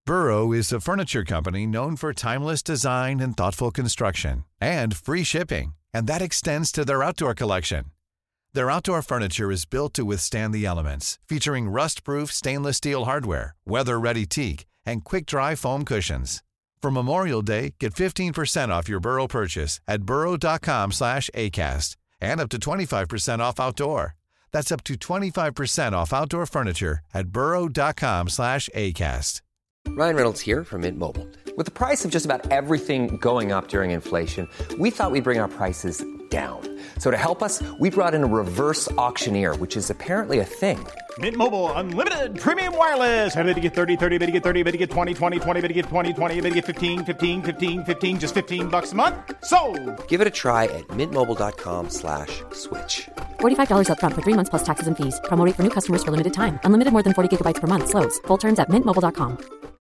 Burrow is a furniture company known for timeless design and thoughtful construction, and free shipping, and that extends to their outdoor collection. Their outdoor furniture is built to withstand the elements, featuring rust-proof stainless steel hardware, weather-ready teak, and quick-dry foam cushions. For Memorial Day, get 15% off your Burrow purchase at burrow.com/acast, and up to 25% off outdoor. That's up to 25% off outdoor furniture at burrow.com/acast. Ryan Reynolds here from Mint Mobile. With the price of just about everything going up during inflation, we thought we'd bring our prices down. So to help us, we brought in a reverse auctioneer, which is apparently a thing. Mint Mobile Unlimited Premium Wireless. How to get 30, 30, how to get 30, how to get 20, 20, 20, how to get 20, 20, how to get 15, 15, 15, 15, just $15 a month? Sold! Give it a try at mintmobile.com/switch. $45 up front for 3 months plus taxes and fees. Promo rate for new customers for limited time. Unlimited more than 40 gigabytes per month. Slows full terms at mintmobile.com.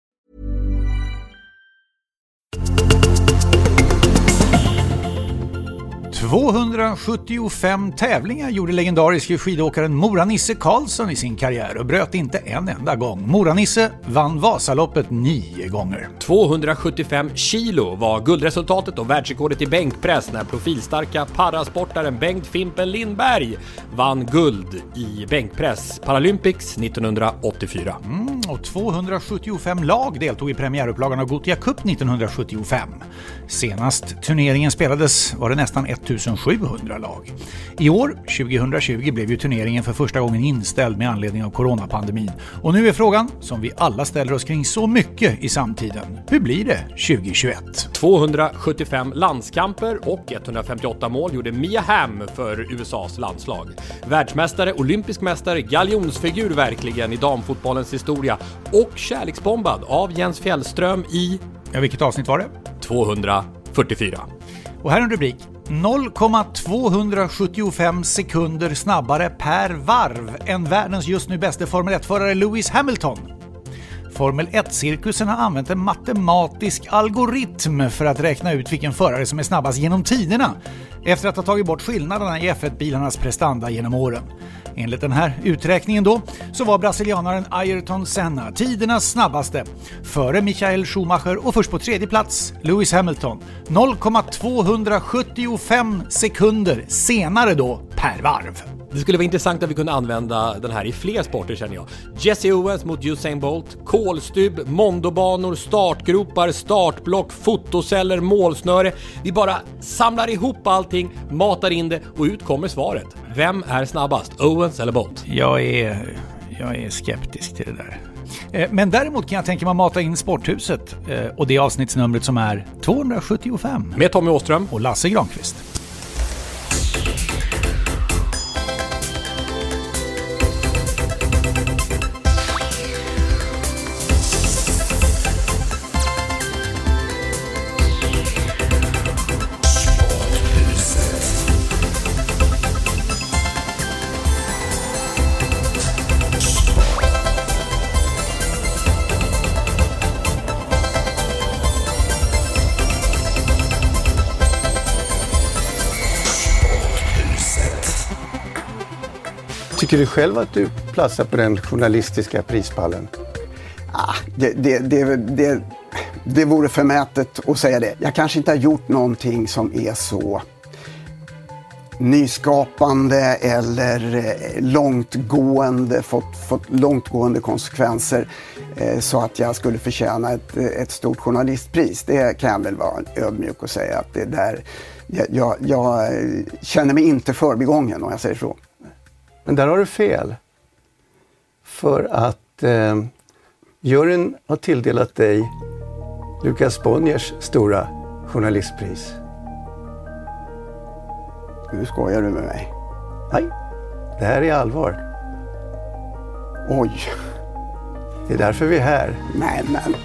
...275 tävlingar gjorde legendariske skidåkaren Mora-Nisse Karlsson i sin karriär och bröt inte en enda gång. Mora-Nisse vann Vasaloppet 9 gånger. 275 kilo var guldresultatet och världsrekordet i bänkpress när profilstarka parasportaren Bengt Fimpen Lindberg vann guld i bänkpress Paralympics 1984. Och 275 lag deltog i premiärupplagan av Gothia Cup 1975. Senast turneringen spelades var det nästan 1700 lag. I år, 2020, blev ju turneringen för första gången inställd med anledning av coronapandemin. Och nu är frågan, som vi alla ställer oss kring så mycket i samtiden, hur blir det 2021? 275 landskamper och 158 mål gjorde Mia Hamm för USAs landslag. Världsmästare, olympisk mästare, galjonsfigur verkligen i damfotbollens historia och kärleksbombad av Jens Fjällström i... Ja, vilket avsnitt var det? 244. Och här är en rubrik. 0,275 sekunder snabbare per varv än världens just nu bästa Formel 1-förare Lewis Hamilton. Formel 1-cirkusen har använt en matematisk algoritm för att räkna ut vilken förare som är snabbast genom tiderna efter att ha tagit bort skillnaderna i F1-bilarnas prestanda genom åren. Enligt den här uträkningen då så var brasilianaren Ayrton Senna tidernas snabbaste före Michael Schumacher och först på tredje plats Lewis Hamilton 0,275 sekunder senare då per varv. Det skulle vara intressant att vi kunde använda den här i fler sporter känner jag. Jesse Owens mot Usain Bolt, kolstybb, mondobanor, startgropar, startblock, fotoceller, målsnöre. Vi bara samlar ihop allting, matar in det och ut kommer svaret. Vem är snabbast, Owens eller Bolt? Jag är skeptisk till det där. Men däremot kan jag tänka mig att mata in Sporthuset och det avsnittsnumret som är 275. Med Tommy Åström och Lasse Granqvist. Tycker du själv att du platsar på den journalistiska prispallen? Det vore förmätet att säga det. Jag kanske inte har gjort någonting som är så nyskapande eller långtgående, fått långtgående konsekvenser så att jag skulle förtjäna ett stort journalistpris. Det kan jag väl vara ödmjuk och säga att det där, jag känner mig inte förbigången om jag säger så. Men där har du fel. För att juryn har tilldelat dig Lukas Bonniers stora journalistpris. Nu skojar du med mig. Nej, det här är allvar. Oj. Det är därför vi är här. Nej, men...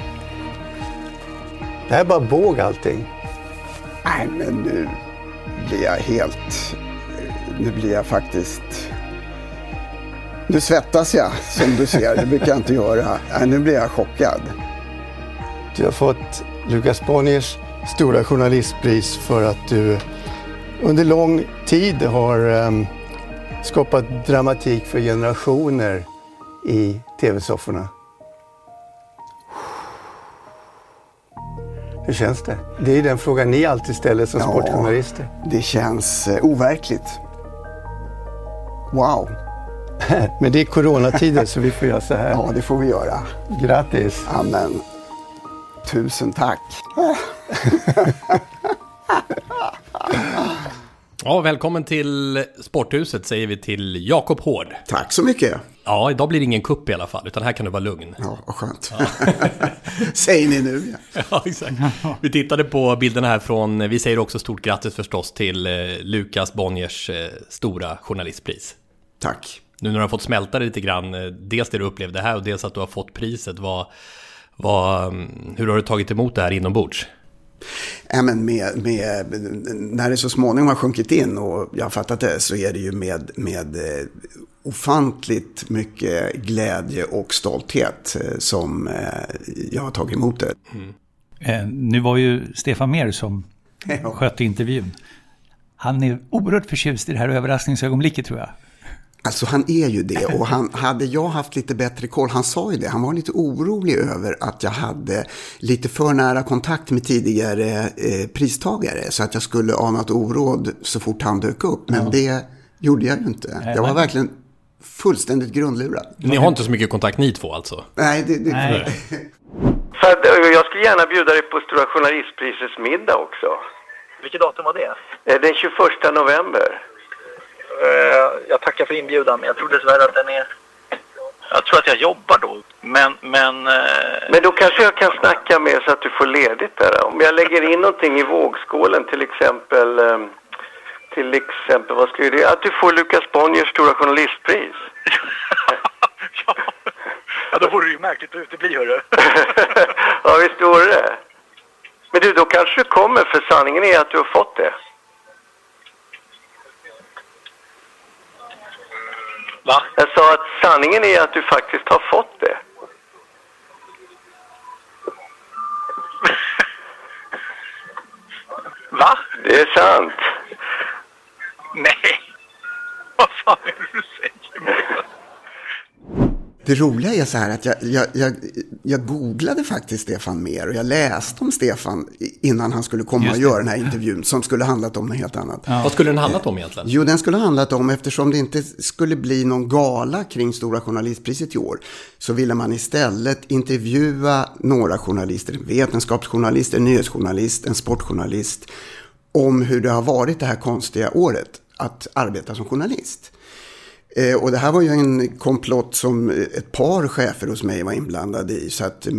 Det här är bara båg allting. Nej, men nu blir jag helt... Nu blir jag faktiskt... Nu svettas jag, som du ser. Det brukar jag inte göra. Nej, nu blir jag chockad. Du har fått Lukas Bonniers stora journalistpris för att du under lång tid har skapat dramatik för generationer i tv-sofforna. Hur känns det? Det är ju den frågan ni alltid ställer som sportjournalister. Det känns overkligt. Wow. Men det är coronatider så vi får göra så här. Ja, det får vi göra. Grattis. Amen. Tusen tack. Ja, välkommen till Sporthuset säger vi till Jakob Hård. Tack så mycket. Ja, idag blir det ingen kupp i alla fall, utan här kan du vara lugn. Ja, vad skönt. Ja. Säger ni nu? Ja, exakt. Vi tittade på bilderna här från, vi säger också stort grattis förstås till Lukas Bonniers stora journalistpris. Tack. Nu när du har fått smälta det lite grann, dels det du upplevde här och dels att du har fått priset, hur har du tagit emot det här inombords? Ja, men när det så småningom har sjunkit in och jag har fattat det, så är det ju med ofantligt mycket glädje och stolthet som jag har tagit emot det. Nu var ju Stefan Mehr som skötte intervjun. Han är oerhört förtjust i det här överraskningsögonblicket, tror jag. Alltså han är ju det, och hade jag haft lite bättre koll, han sa ju det, han var lite orolig över att jag hade lite för nära kontakt med tidigare pristagare, så att jag skulle ana ett oråd så fort han dök upp, men det gjorde jag ju inte. Jag var verkligen fullständigt grundlurad. Ni har inte så mycket kontakt ni två alltså? Nej, Nej. För att, jag skulle gärna bjuda dig på Stora Journalistprisets middag också. Vilket datum var det? Den 21 november. Jag tackar för inbjudan, men jag tror dessvärre att den är... Jag tror att jag jobbar då, men då kanske jag kan snacka med så att du får ledigt där. Om jag lägger in någonting i vågskålen, till exempel vad ska det? Att du får Lukas Bonniers Stora Journalistpris. Ja, då vore det ju märkligt att utebli, hörru. Ja, visst vore det. Men du, då kanske du kommer, för sanningen är att du har fått det. Va? Jag sa att sanningen är att du faktiskt har fått det. Va? Det är sant. Nej. Vad fan är det du säger? Det roliga är så här att jag googlade faktiskt Stefan Mehr och jag läste om Stefan innan han skulle komma och göra den här intervjun som skulle handlat om något helt annat. Ja. Vad skulle den handlat om egentligen? Jo, den skulle handlat om, eftersom det inte skulle bli någon gala kring Stora Journalistpriset i år, så ville man istället intervjua några journalister, en vetenskapsjournalist, en nyhetsjournalist, en sportjournalist, om hur det har varit det här konstiga året att arbeta som journalist. Och det här var ju en komplott som ett par chefer hos mig var inblandade i, så att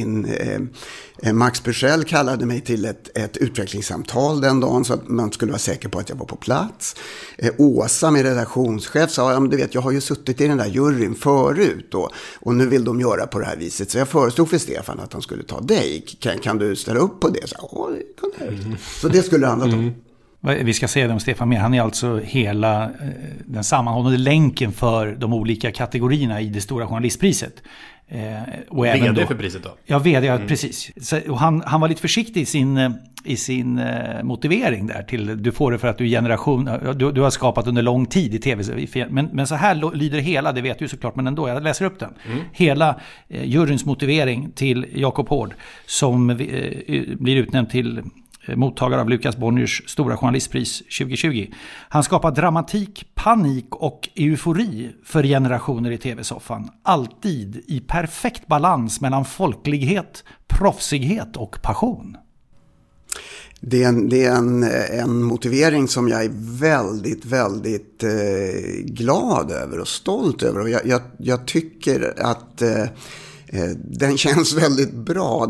Max Purcell kallade mig till ett utvecklingssamtal den dagen så att man skulle vara säker på att jag var på plats. Åsa, min redaktionschef, sa, ja, men du vet, jag har ju suttit i den där juryn förut och nu vill de göra på det här viset, så jag föreslog för Stefan att han skulle ta dig. Kan du ställa upp på det? Så, ja, det kan jag. Så det skulle det handla om. Vi ska säga det om Stefan Mehr. Han är alltså hela den sammanhållande länken för de olika kategorierna i det Stora Journalistpriset. Och VD även då, för priset då? Ja, VD, precis. Så, och han var lite försiktig i sin motivering där till du får det för att du är generation, du har skapat under lång tid i tv. Men så här lyder hela, det vet du såklart, men ändå, jag läser upp den. Hela juryns motivering till Jakob Hård, som blir utnämnd till mottagare av Lukas Bonniers Stora Journalistpris 2020. Han skapar dramatik, panik och eufori för generationer i tv-soffan. Alltid i perfekt balans mellan folklighet, proffsighet och passion. Det är en motivering som jag är väldigt, väldigt glad över och stolt över. Och jag tycker att den känns väldigt bra.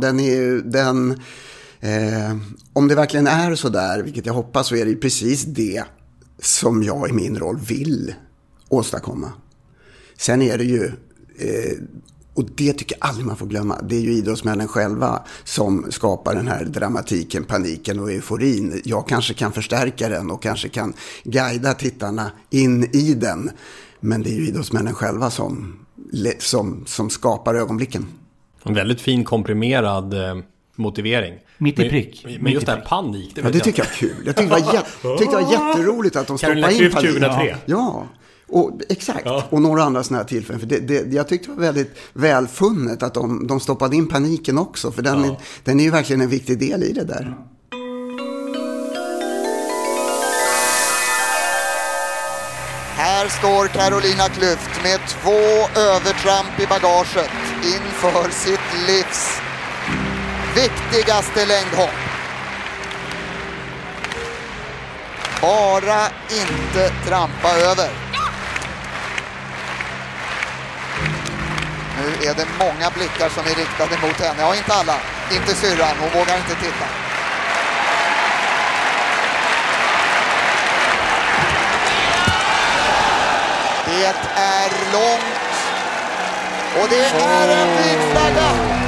Om det verkligen är så där, vilket jag hoppas, så är det ju precis det som jag i min roll vill åstadkomma. Sen är det ju, och det tycker jag aldrig man får glömma, det är ju idrottsmännen själva som skapar den här dramatiken, paniken och euforin. Jag kanske kan förstärka den och kanske kan guida tittarna in i den, men det är ju idrottsmännen själva som skapar ögonblicken. En väldigt fin komprimerad motivering. Mitt i prick. Men just det här panik. Det tycker jag är kul. Jag tyckte det var jätteroligt att de stoppade in panik. 2003. Ja. Exakt, och några andra sådana här tillfällen. För jag tyckte det var väldigt välfunnet att de stoppade in paniken också. För den är ju verkligen en viktig del i det där. Här står Carolina Klüft med 2 övertramp i bagaget inför sitt livs viktigaste längdhopp. Bara inte trampa över. Nu är det många blickar som är riktade mot henne. Ja, inte alla. Inte syrran. Hon vågar inte titta. Det är långt. Och det är en flygflagga.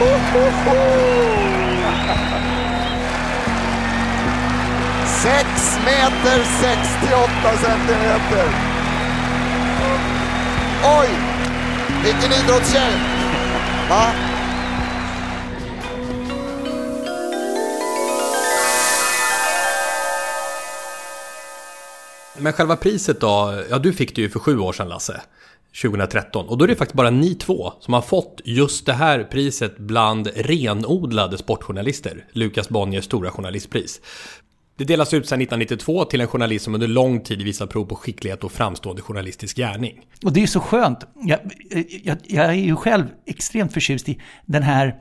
6 meter 68 centimeter. Oj! Vilken idrottstjej! Va? Men själva priset då, ja du fick det ju för 7 år sedan Lasse, 2013. Och då är det faktiskt bara ni 2 som har fått just det här priset bland renodlade sportjournalister. Lukas Bonniers stora journalistpris. Det delas ut sedan 1992 till en journalist som under lång tid visar prov på skicklighet och framstående journalistisk gärning. Och det är så skönt. Jag är ju själv extremt förtjust i den här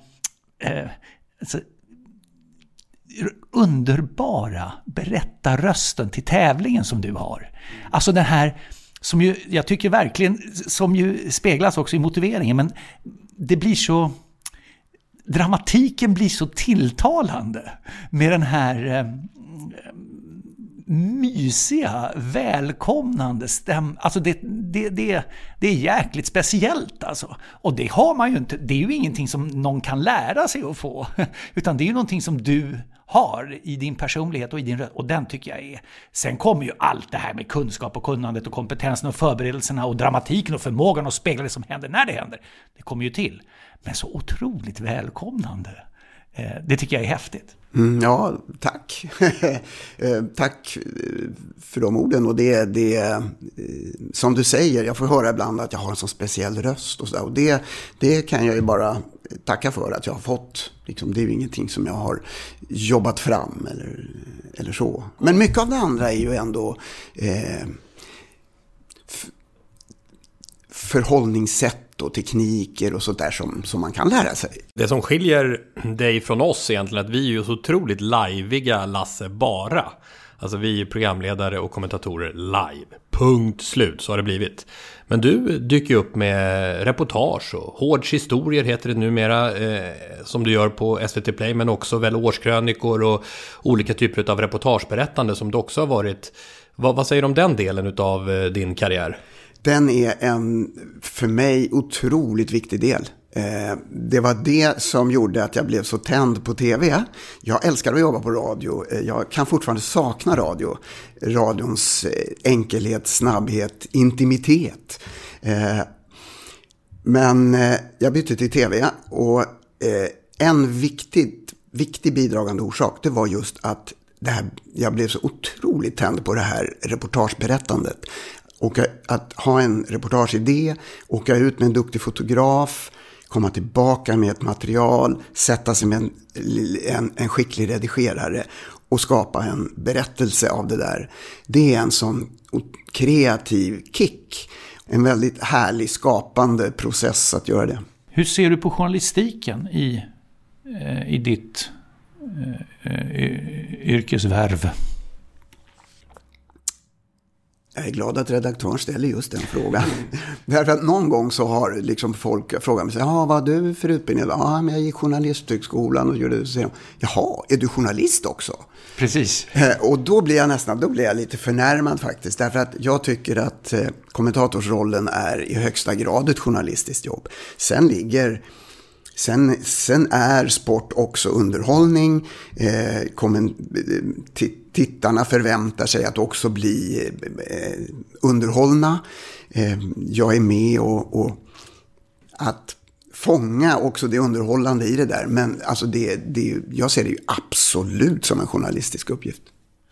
underbara berättarrösten till tävlingen som du har. Alltså den här som ju, jag tycker verkligen, som ju speglas också i motiveringen, men det blir så, dramatiken blir så tilltalande med den här mysiga, välkomnande alltså det är jäkligt speciellt alltså. Och det har man ju inte, det är ju ingenting som någon kan lära sig att få, utan det är ju någonting som du har i din personlighet och i din röst, och den tycker jag är. Sen kommer ju allt det här med kunskap och kunnandet och kompetensen och förberedelserna och dramatiken och förmågan att spegla det som händer när det händer. Det kommer ju till. Men så otroligt välkomnande. Det tycker jag är häftigt. Ja, tack. Tack för de orden. Och det som du säger, jag får höra ibland att jag har en sån speciell röst och så där. Och det kan jag ju bara tacka för att jag har fått. Liksom, det är ju ingenting som jag har jobbat fram eller så. Men mycket av det andra är ju ändå förhållningssätt och tekniker och sånt där som man kan lära sig. Det som skiljer dig från oss egentligen är att vi är ju så otroligt liviga, Lasse, bara. Alltså vi är programledare och kommentatorer live. Punkt slut, så har det blivit. Men du dyker upp med reportage och hårdshistorier heter det numera, som du gör på SVT Play, men också väl årskrönikor och olika typer av reportageberättande som du också har varit. Vad säger du om den delen av din karriär? Den är en, för mig, otroligt viktig del. Det var det som gjorde att jag blev så tänd på tv. Jag älskar att jobba på radio. Jag kan fortfarande sakna radio. Radions enkelhet, snabbhet, intimitet. Men jag bytte till tv och en viktig bidragande orsak, det var just att jag blev så otroligt tänd på det här reportageberättandet. Och att ha en reportageidé, åka ut med en duktig fotograf, komma tillbaka med ett material, sätta sig med en skicklig redigerare och skapa en berättelse av det där. Det är en sån kreativ kick. En väldigt härlig skapande process att göra det. Hur ser du på journalistiken i ditt yrkesvärv? Jag är glad att redaktören ställer just den frågan. Därför att någon gång så har liksom folk frågat mig, vad har du för utbildning? Ja, men jag gick journalisthögskolan och gjorde det. Så jaha, är du journalist också? Precis. Och då blir jag lite förnärmad faktiskt. Därför att jag tycker att kommentatorsrollen är i högsta grad ett journalistiskt jobb. Sen är sport också underhållning. Tittarna förväntar sig att också bli underhållna. Jag är med och att fånga också det underhållande i det där. Men alltså jag ser det ju absolut som en journalistisk uppgift.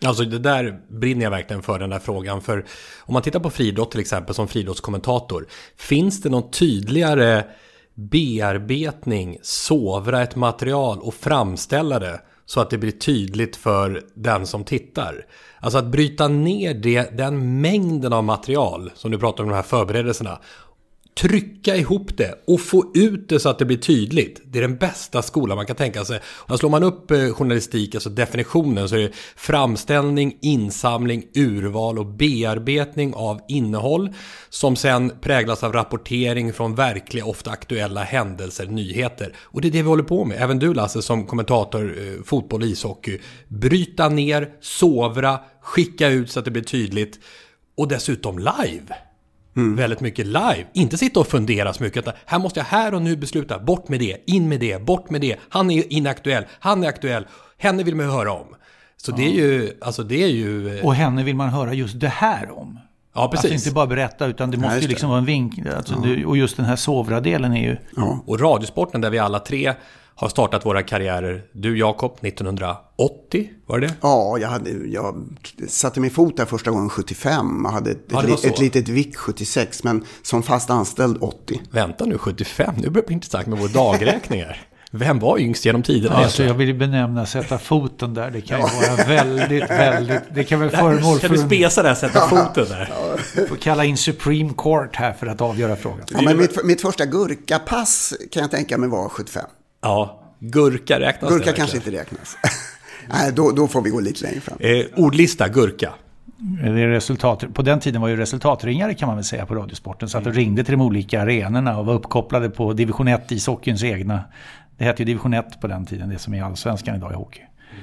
Alltså det där brinner jag verkligen för, den där frågan. För om man tittar på friidrott till exempel som friidrottskommentator, finns det någon tydligare bearbetning, sovra ett material och framställa det så att det blir tydligt för den som tittar? Alltså att bryta ner den mängden av material som du pratar om, de här förberedelserna, trycka ihop det och få ut det så att det blir tydligt. Det är den bästa skolan man kan tänka sig. Och slår man upp journalistik, alltså definitionen, så är det framställning, insamling, urval och bearbetning av innehåll som sen präglas av rapportering från verkliga, ofta aktuella händelser, nyheter. Och det är det vi håller på med. Även du, Lasse, som kommentator fotboll och ishockey. Bryta ner, sovra, skicka ut så att det blir tydligt. Och dessutom live. Väldigt mycket live. Inte sitta och fundera så mycket. Här måste jag här och nu besluta. Bort med det, in med det, bort med det. Han är inaktuell, han är aktuell. Henne vill man höra om. Så det är ju... Och henne vill man höra just det här om. Ja, precis. Alltså inte bara berätta, utan det måste ju liksom vara en vink. Alltså och just den här sovra-delen är ju... Ja. Och Radiosporten, där vi alla tre har startat våra karriärer. Du, Jakob, 1980, var det? Ja, jag satte min fot där första gången 75. Jag hade ett litet vick 76, men som fast anställd 80. Vänta nu, 75? Nu börjar det bli intressant med våra dagräkningar. Vem var yngst genom tiden? Alltså jag vill benämna sätta foten där. Det kan ju vara väldigt... Det kan väl föremål för... Kan du spesa där, sätta foten där? Får kalla in Supreme Court här för att avgöra frågan. Ja, men mitt första gurkapass kan jag tänka mig var 75. Ja, gurka räknas. Gurka kanske inte räknas. Nej, då får vi gå lite längre fram. Ordlista, gurka. Det är resultat. På den tiden var ju resultatringare, kan man väl säga, på Radiosporten. Så att de ringde till de olika arenorna och var uppkopplade på division 1 ishockeyns egna. Det hette ju division 1 på den tiden, det som är allsvenskan idag i hockey.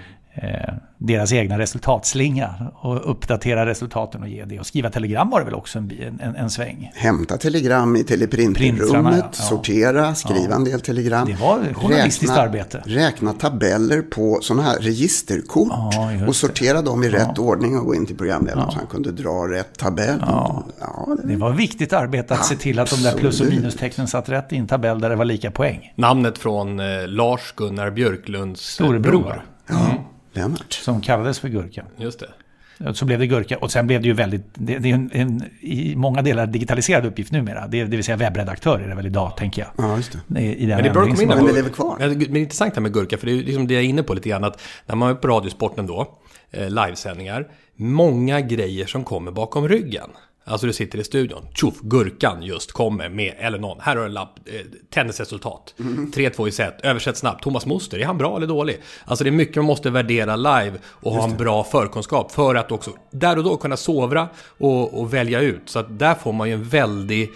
Deras egna resultatslinga och uppdatera resultaten och ge det. Och skriva telegram var det väl också en sväng. Hämta telegram i teleprintrummet, sortera, skriva en del telegram. Det var journalistiskt arbete. Räkna tabeller på sådana här registerkort och sortera dem i rätt ordning och gå in till programledaren så han kunde dra rätt tabell. Det var viktigt arbete att se till att de där plus- och minustecknen satt rätt i en tabell där det var lika poäng. Namnet från Lars Gunnar Björklunds storebror. Lennart. Som kallades för Gurka. Just det. Så blev det Gurka. Och sen blev det ju väldigt... Det är en i många delar digitaliserad uppgift numera. Det vill säga webbredaktör är det väl idag, tänker jag. Ja, just det. Men det bör komma in men det lever kvar. Men det är intressant här med Gurka, för det är liksom det jag är inne på lite grann. Att när man är på Radiosporten då, livesändningar, många grejer som kommer bakom ryggen. Alltså du sitter i studion, tjoff, Gurkan just kommer med, eller någon, här har en lapp, tennisresultat, 3-2 i set, översätt snabbt, Thomas Moster, är han bra eller dålig? Alltså det är mycket man måste värdera live och ha en bra förkunskap för att också där och då kunna sovra och välja ut, så att där får man ju en väldig...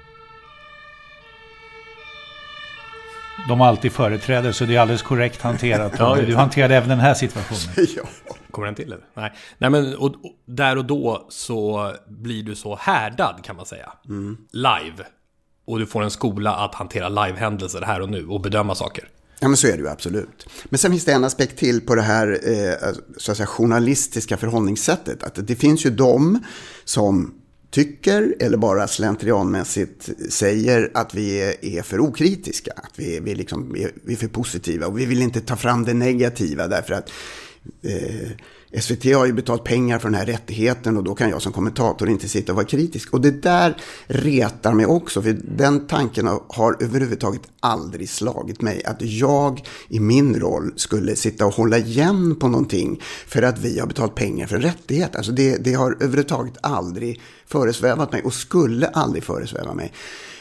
De alltid företräder, så det är alldeles korrekt hanterat. Du hanterade även den här situationen. Ja. Kommer den till det? Nej, men och där och då så blir du så härdad, kan man säga. Live. Och du får en skola att hantera live-händelser här och nu och bedöma saker. Ja, men så är det ju absolut. Men sen finns det en aspekt till på det här så att säga, journalistiska förhållningssättet. Att det finns ju de som tycker eller bara slentrianmässigt säger att vi är för okritiska. Att vi är för positiva och vi vill inte ta fram det negativa därför att SVT har ju betalt pengar för den här rättigheten och då kan jag som kommentator inte sitta och vara kritisk. Och det där retar mig också, för den tanken har överhuvudtaget aldrig slagit mig att jag i min roll skulle sitta och hålla igen på någonting för att vi har betalt pengar för en rättighet. Alltså det har överhuvudtaget aldrig föresvävat mig och skulle aldrig föresväva mig.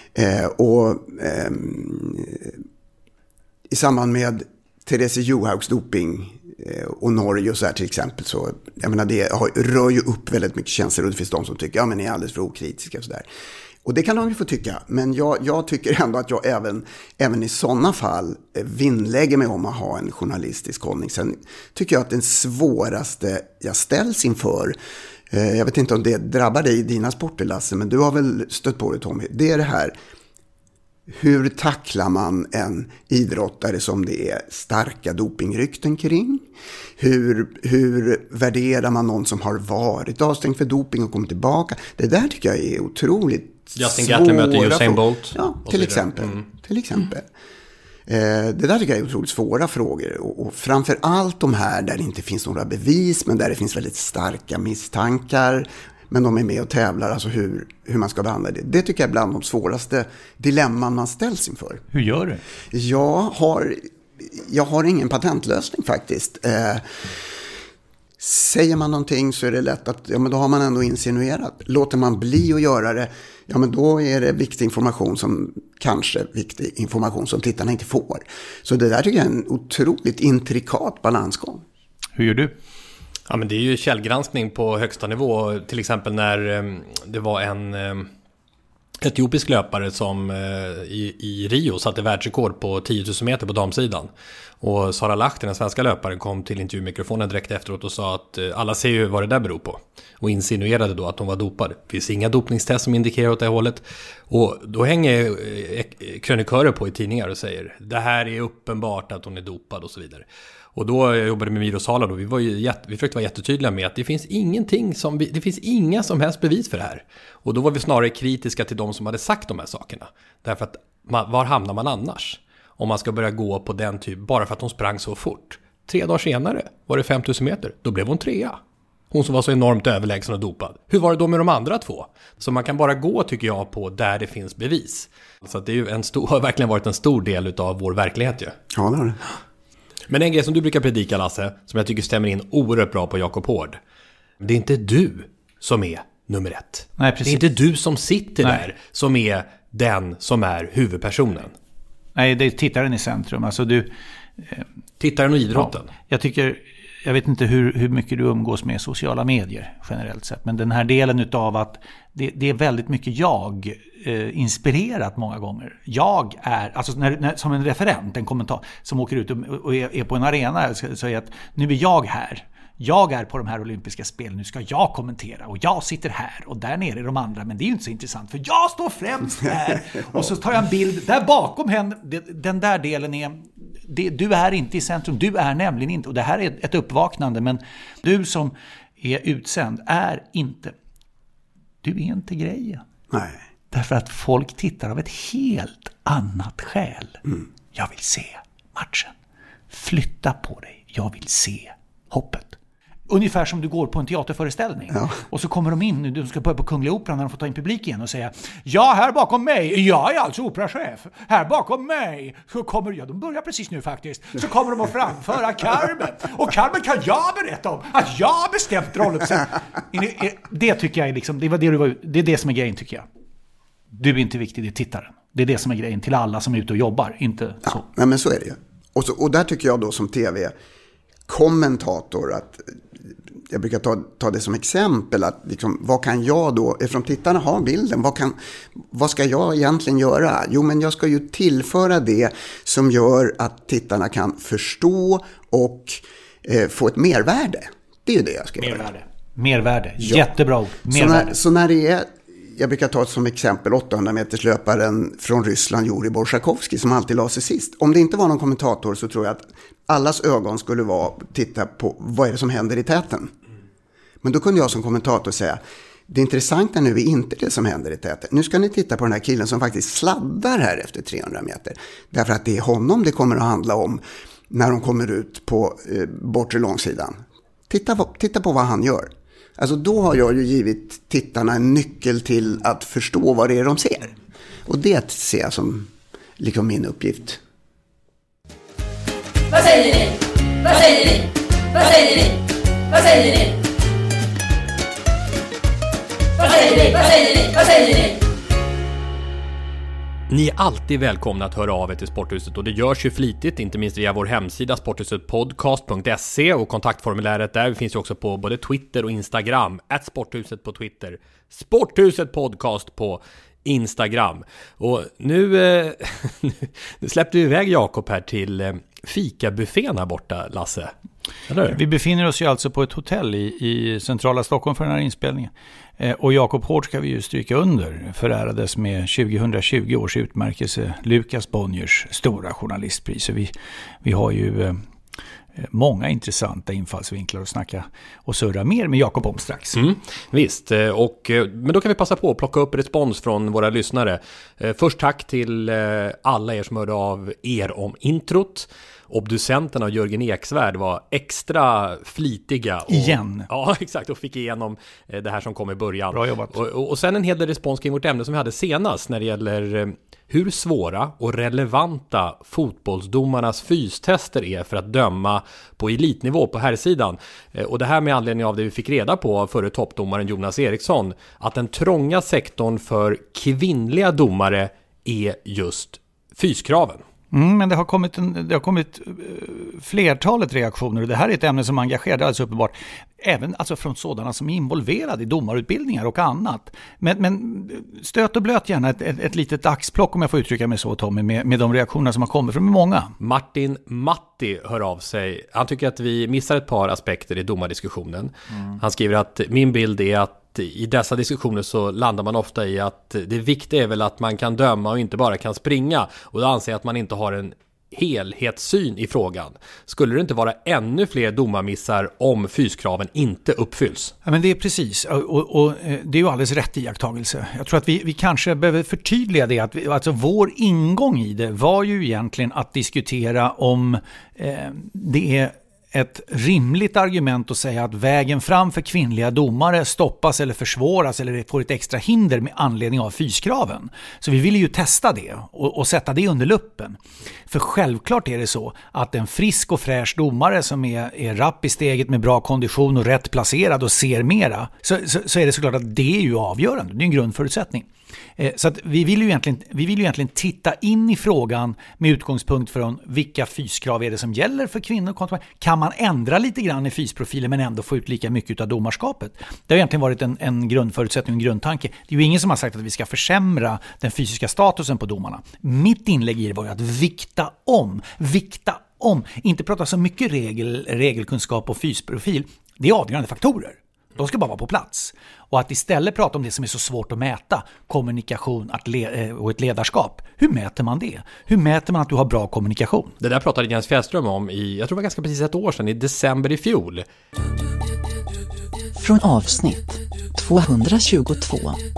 I samband med Therese Johaugs doping och Norge och så här till exempel, så jag menar, det rör ju upp väldigt mycket känslor och det finns de som tycker men ni är alldeles för okritiska och så där. Och det kan de ju få tycka, men jag tycker ändå att jag även i sådana fall vinnlägger mig om att ha en journalistisk hållning. Sen tycker jag att den svåraste jag ställs inför, jag vet inte om det drabbar dig i dina sporter, Lasse, men du har väl stött på det, Tommy, det är det här: hur tacklar man en idrottare som det är starka dopingrykten kring? Hur värderar man någon som har varit avstängd för doping och kommit tillbaka? Det där tycker jag är otroligt Justin Gatlin möter Usain Bolt. Ja, till exempel. Det där tycker jag är otroligt svåra frågor. Och framför allt de här där det inte finns några bevis men där det finns väldigt starka misstankar. Men de är med och tävlar, alltså hur man ska behandla det. Det tycker jag är bland de svåraste dilemman man ställs inför. Hur gör du? Jag har ingen patentlösning faktiskt. Säger man någonting så är det lätt att men då har man ändå insinuerat. Låter man bli att göra det, men då är det viktig information som tittarna inte får. Så det där tycker jag är en otroligt intrikat balansgång. Hur gör du? Ja, men det är ju källgranskning på högsta nivå. Till exempel när det var en etiopisk löpare som i Rio satte världsrekord på 10 000 meter på damsidan. Och Sara Lahti, den svenska löparen, kom till intervjumikrofonen direkt efteråt och sa att alla ser ju vad det där beror på. Och insinuerade då att hon var dopad. Det finns inga dopningstest som indikerar åt det hållet. Och då hänger krönikörer på i tidningar och säger det här är uppenbart att hon är dopad och så vidare. Och då jobbade med Miro Sala då. Vi försökte vara jättetydliga med att det finns det finns inga som helst bevis för det här. Och då var vi snarare kritiska till de som hade sagt de här sakerna. Därför att var hamnar man annars? Om man ska börja gå på den typ bara för att hon sprang så fort. 3 dagar senare var det 5 000 meter. Då blev hon 3. Hon som var så enormt överlägsen och dopad. Hur var det då med de andra 2? Så man kan bara gå, tycker jag, på där det finns bevis. Så att det är ju har verkligen varit en stor del av vår verklighet ju. Ja, det har det. Men en grej som du brukar predika, Lasse, som jag tycker stämmer in oerhört bra på Jakob Hård. Det är inte du som är nummer 1. Nej, precis. Det är inte du som sitter där som är den som är huvudpersonen. Nej, det är tittaren i centrum. Alltså tittaren och idrotten. Ja, jag vet inte hur mycket du umgås med sociala medier generellt sett. Men den här delen utav att det är väldigt mycket jag inspirerat många gånger. Jag är, alltså som en referent, en kommentar som åker ut och är på en arena och säger att nu är jag här. Jag är på de här olympiska spelen, nu ska jag kommentera och jag sitter här och där nere är de andra, men det är ju inte så intressant för jag står främst där och så tar jag en bild där bakom henne, den där delen är du är inte i centrum, du är nämligen inte, och det här är ett uppvaknande, men du som är utsänd du är inte grejen. Nej. Därför att folk tittar av ett helt annat skäl. Jag vill se matchen. Flytta på dig. Jag vill se hoppet. Ungefär som du går på en teaterföreställning. Ja. Och så kommer de in, du ska börja på Kungliga Operan när de får ta in publik igen och säga ja, här bakom mig, jag är alltså operachef. Här bakom mig så kommer, de börjar precis nu faktiskt, så kommer de att framföra Carmen. Och Carmen kan jag berätta om att jag har bestämt rolluppsättning. Det tycker jag är liksom, det är det som är grejen, tycker jag. Du är inte viktig, det är tittaren. Det är det som är grejen till alla som är ute och jobbar, inte så. Ja, nej, men så är det ju. Och där tycker jag då som tv-kommentator att jag brukar ta det som exempel att liksom, vad kan jag då, eftersom tittarna har bilden, vad ska jag egentligen göra? Jo, men jag ska ju tillföra det som gör att tittarna kan förstå och få ett mervärde. Det är ju det jag ska göra. Mervärde. Ja. Jättebra ord. Mervärde. Så när det är, jag brukar ta som exempel 800-meterslöparen från Ryssland, Jurij Borsakovsky, som alltid la sig sist. Om det inte var någon kommentator så tror jag att allas ögon skulle titta på vad är det som händer i täten. Men då kunde jag som kommentator säga, det intressanta nu är inte det som händer i täten. Nu ska ni titta på den här killen som faktiskt sladdar här efter 300 meter. Därför att det är honom det kommer att handla om när de kommer ut på bortre långsidan. Titta på vad han gör. Alltså då har jag ju givit tittarna en nyckel till att förstå vad det är de ser. Och det ser jag som liksom min uppgift. Vad säger ni? Vad säger ni? Vad säger ni? Vad säger ni? Vad säger ni? Vad säger ni? Vad säger ni? Ni är alltid välkomna att höra av er till Sporthuset och det görs ju flitigt, inte minst via vår hemsida sporthusetpodcast.se och kontaktformuläret där finns ju också på både Twitter och Instagram, @sporthuset på Twitter, Sporthuset podcast på Instagram. Och nu släppte vi iväg Jakob här till fikabuffén här borta, Lasse. Eller? Vi befinner oss ju alltså på ett hotell i centrala Stockholm för den här inspelningen. Och Jakob Hård ska vi ju stryka under, förärades med 2020 års utmärkelse Lukas Bonniers stora journalistpris. Vi har ju många intressanta infallsvinklar att snacka och surra mer med Jakob om strax. Visst, men då kan vi passa på att plocka upp respons från våra lyssnare. Först tack till alla er som hörde av er om introt. Obducenterna och Jörgen Eksvärd var extra flitiga. Igen. Ja, exakt. Och fick igenom det här som kom i början. Bra jobbat. Och sen en hel del respons kring vårt ämne som vi hade senast när det gäller hur svåra och relevanta fotbollsdomarnas fystester är för att döma på elitnivå på herrsidan. Och det här med anledning av det vi fick reda på förre toppdomaren Jonas Eriksson, att den trånga sektorn för kvinnliga domare är just fyskraven. Men det har kommit flertalet reaktioner, och det här är ett ämne som engagerar alldeles uppenbart, även alltså från sådana som är involverade i domarutbildningar och annat. Men stöt och blöt gärna ett litet axplock, om jag får uttrycka mig så, Tommy, med de reaktioner som har kommit från många. Martin Matti hör av sig. Han tycker att vi missar ett par aspekter i domardiskussionen. Han skriver att min bild är att i dessa diskussioner så landar man ofta i att det viktiga är väl att man kan döma och inte bara kan springa, och då anser jag att man inte har en helhetssyn i frågan. Skulle det inte vara ännu fler domarmissar om fyskraven inte uppfylls? Ja, men det är precis, och det är ju alldeles rätt iakttagelse. Jag tror att vi kanske behöver förtydliga det, att alltså vår ingång i det var ju egentligen att diskutera om det är ett rimligt argument att säga att vägen fram för kvinnliga domare stoppas eller försvåras eller får ett extra hinder med anledning av fyskraven. Så vi ville ju testa det och sätta det under luppen. För självklart är det så att en frisk och fräsch domare som är rapp i steget med bra kondition och rätt placerad och ser mera, så är det såklart att det är ju avgörande. Det är en grundförutsättning. Så att vi vill ju egentligen titta in i frågan med utgångspunkt från vilka fyskrav är det som gäller för kvinnor. Kan man ändra lite grann i fysprofilen men ändå få ut lika mycket av domarskapet? Det har egentligen varit en grundförutsättning, en grundtanke. Det är ju ingen som har sagt att vi ska försämra den fysiska statusen på domarna. Mitt inlägg i det var ju att vikta om. Inte prata så mycket regelkunskap och fysprofil. Det är avgörande faktorer. De ska bara vara på plats. Och att istället prata om det som är så svårt att mäta, kommunikation och ett ledarskap. Hur mäter man det? Hur mäter man att du har bra kommunikation? Det där pratade Jens Fjällström om jag tror det var ganska precis ett år sedan, i december i fjol. Från avsnitt 222.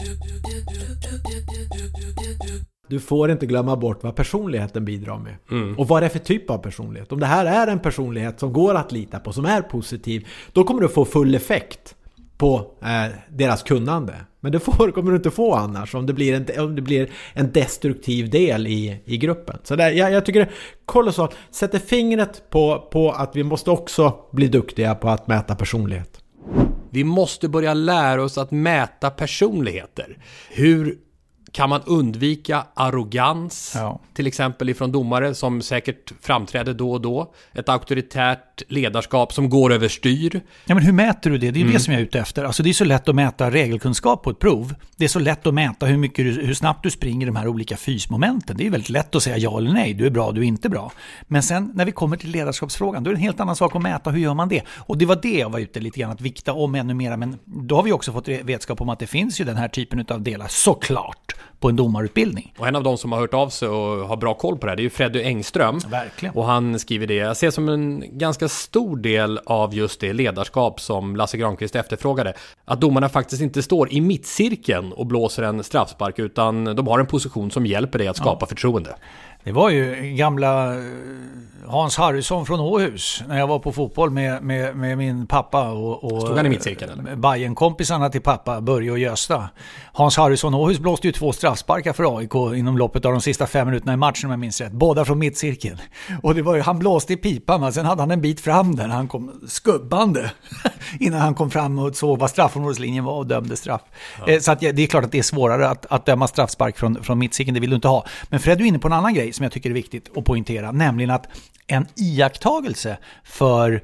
Du får inte glömma bort vad personligheten bidrar med. Och vad det är för typ av personlighet. Om det här är en personlighet som går att lita på, som är positiv, då kommer du få full effekt på deras kunnande. Men det kommer du inte få annars om det blir en destruktiv del i gruppen. Så där, jag tycker det är kolossalt. Sätter fingret på att vi måste också bli duktiga på att mäta personlighet. Vi måste börja lära oss att mäta personligheter. Hur kan man undvika arrogans, till exempel ifrån domare som säkert framträder då och då? Ett auktoritärt ledarskap som går överstyr. Ja, men hur mäter du det? Det är det som jag är ute efter. Alltså, det är så lätt att mäta regelkunskap på ett prov. Det är så lätt att mäta hur snabbt du springer de här olika fysmomenten. Det är väldigt lätt att säga ja eller nej. Du är bra, du är inte bra. Men sen när vi kommer till ledarskapsfrågan, då är det en helt annan sak att mäta. Hur gör man det? Och det var det jag var ute lite grann att vikta om ännu mer. Men då har vi också fått vetskap om att det finns ju den här typen av delar, såklart, på en domarutbildning. Och en av de som har hört av sig och har bra koll på det här, det är ju Freddy Engström. Verkligen. Och han skriver det. Jag ser som en ganska stor del av just det ledarskap som Lasse Granqvist efterfrågade. Att domarna faktiskt inte står i mittcirkeln och blåser en straffspark, utan de har en position som hjälper dig att skapa förtroende. Det var ju gamla Hans Harrison från Åhus när jag var på fotboll med min pappa och stod han i mittcirkeln? Bajen-kompisarna till pappa, Börje och Gösta. Hans Harrison Åhus blåste ju 2 straffsparkar för AIK inom loppet av de sista 5 minuterna i matchen, om jag minns rätt. Båda från mittcirkeln. Och det var ju, han blåste i pipan, men sen hade han en bit fram där när han kom skubbande innan han kom fram och såg vad straffområdeslinjen var och dömde straff. Så att det är klart att det är svårare att döma straffspark från mittcirkeln, det vill du inte ha. Men Fred är inne på en annan grej som jag tycker är viktigt att poängtera, nämligen att en iakttagelse för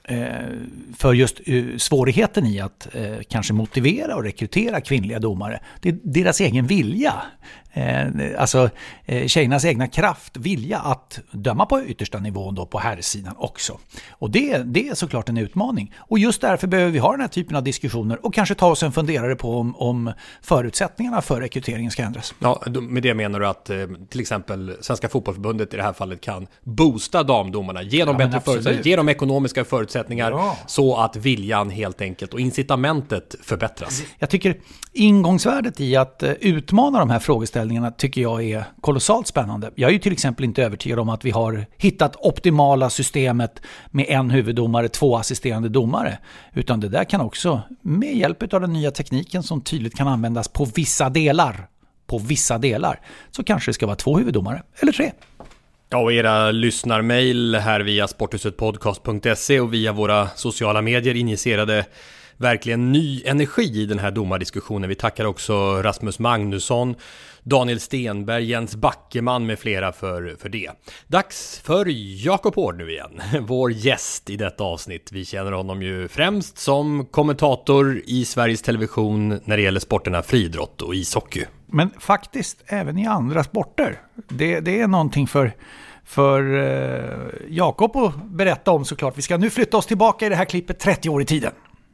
just svårigheten i att kanske motivera och rekrytera kvinnliga domare, det är deras egen vilja. tjejernas egna kraft, vilja att döma på yttersta nivån då på herrsidan också. Och det är såklart en utmaning. Och just därför behöver vi ha den här typen av diskussioner och kanske ta oss en funderare på om förutsättningarna för rekryteringen ska ändras. Ja, med det menar du att till exempel Svenska fotbollförbundet i det här fallet kan boosta damdomarna, ge dem bättre förutsättningar, ge dem ekonomiska förutsättningar så att viljan helt enkelt och incitamentet förbättras. Jag tycker ingångsvärdet i att utmana de här frågeställningarna tycker jag är kolossalt spännande. Jag är ju till exempel inte övertygad om att vi har hittat optimala systemet med en huvuddomare, 2 assisterande domare. Utan det där kan också med hjälp av den nya tekniken som tydligt kan användas på vissa delar, så kanske det ska vara 2 huvuddomare eller 3. Ja, och era lyssnarmail här via sporthusetpodcast.se och via våra sociala medier injicerade verkligen ny energi i den här domardiskussionen. Vi tackar också Rasmus Magnusson, Daniel Stenberg, Jens Backeman med flera för det. Dags för Jakob Hård nu igen, vår gäst i detta avsnitt. Vi känner honom ju främst som kommentator i Sveriges Television när det gäller sporterna friidrott och ishockey. Men faktiskt även i andra sporter. Det är någonting för Jakob att berätta om såklart. Vi ska nu flytta oss tillbaka i det här klippet 30 år i tiden.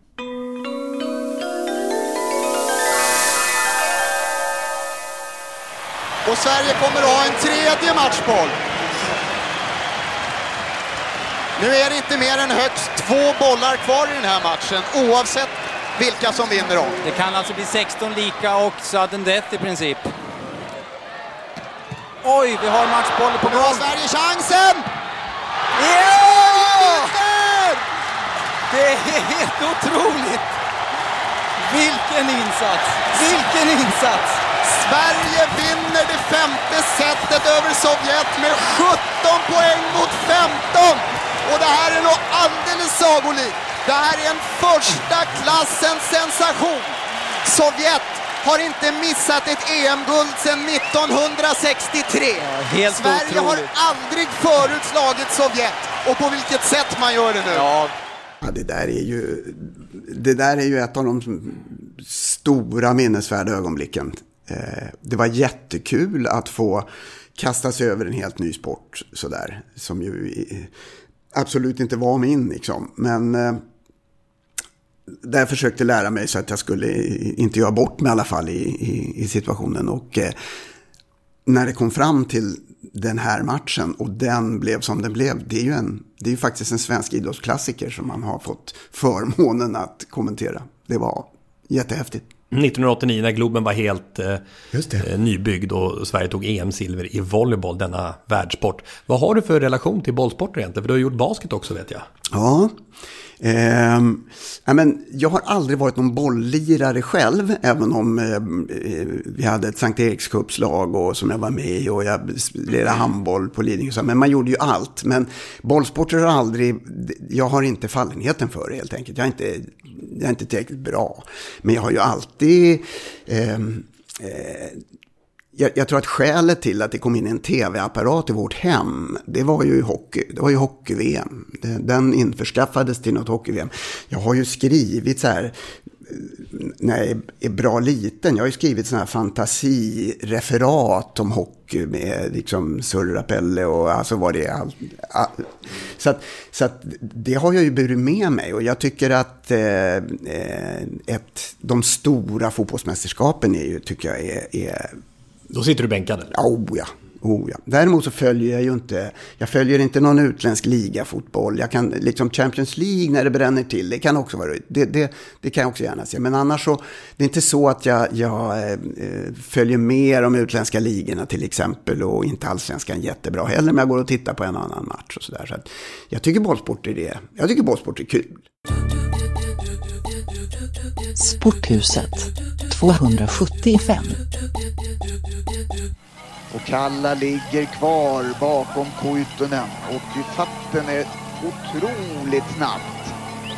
Och Sverige kommer att ha en tredje matchboll. Nu är det inte mer än högst 2 bollar kvar i den här matchen, oavsett vilka som vinner om. Det kan alltså bli 16 lika och sudden death i princip. Oj, vi har matchboll på gång. Nu har Sverige chansen! Ja! Det är helt otroligt! Vilken insats! Vilken insats! Sverige vinner det 5:e setet över Sovjet med 17 poäng mot 15. Och det här är nog alldeles sagolikt. Det här är en första klassens sensation. Sovjet har inte missat ett EM-guld sedan 1963. Helt Sverige otroligt. har aldrig förut slagit Sovjet. Och på vilket sätt man gör det nu. Ja, det där är ju ett av de stora minnesvärda ögonblicken. Det var jättekul att få kasta sig över en helt ny sport sådär, som ju absolut inte var min liksom. Men där försökte lära mig så att jag skulle inte göra bort mig i alla fall i situationen. Och när det kom fram till den här matchen och den blev som den blev, det är ju faktiskt en svensk idrottsklassiker som man har fått förmånen att kommentera. Det var jättehäftigt. 1989 när Globen var helt nybyggd och Sverige tog EM-silver i volleyboll, denna världssport. Vad har du för relation till bollsporter egentligen? För du har gjort basket också, vet jag. Ja, men jag har aldrig varit någon bolllirare själv, även om vi hade ett Sankt Erikscupslag och som jag var med i och jag lirade handboll på Lidingö. Men man gjorde ju allt. Men bollsporter har jag har inte fallenheten för det helt enkelt. Jag är inte tillräckligt bra. Men jag har ju alltid... Jag tror att skälet till att det kom in en tv-apparat i vårt hem, det var ju hockey. Det var ju hockey-VM. Den införskaffades till något hockey-VM. Jag har ju skrivit så här, när jag är bra liten, jag har ju skrivit såna här fantasireferat om hockey med liksom Surrapelle och alltså vad det är. Så att det har jag ju burit med mig, och jag tycker att de stora fotbollsmästerskapen tycker jag är Då sitter du bänkad eller? Oh ja. Däremot så följer jag följer inte någon utländsk ligafotboll. Jag kan liksom Champions League när det bränner till. Det kan också vara det kan jag också gärna se. Men annars så det är inte så att jag följer mer om utländska ligorna till exempel, och inte allsvenskan jättebra heller, men jag går och tittar på en annan match och sådär. Så att jag tycker bollsport är det. Jag tycker bollsport är kul. Sporthuset 275. Och Kalla ligger kvar bakom Kuitunen. Och fatten är otroligt snabbt.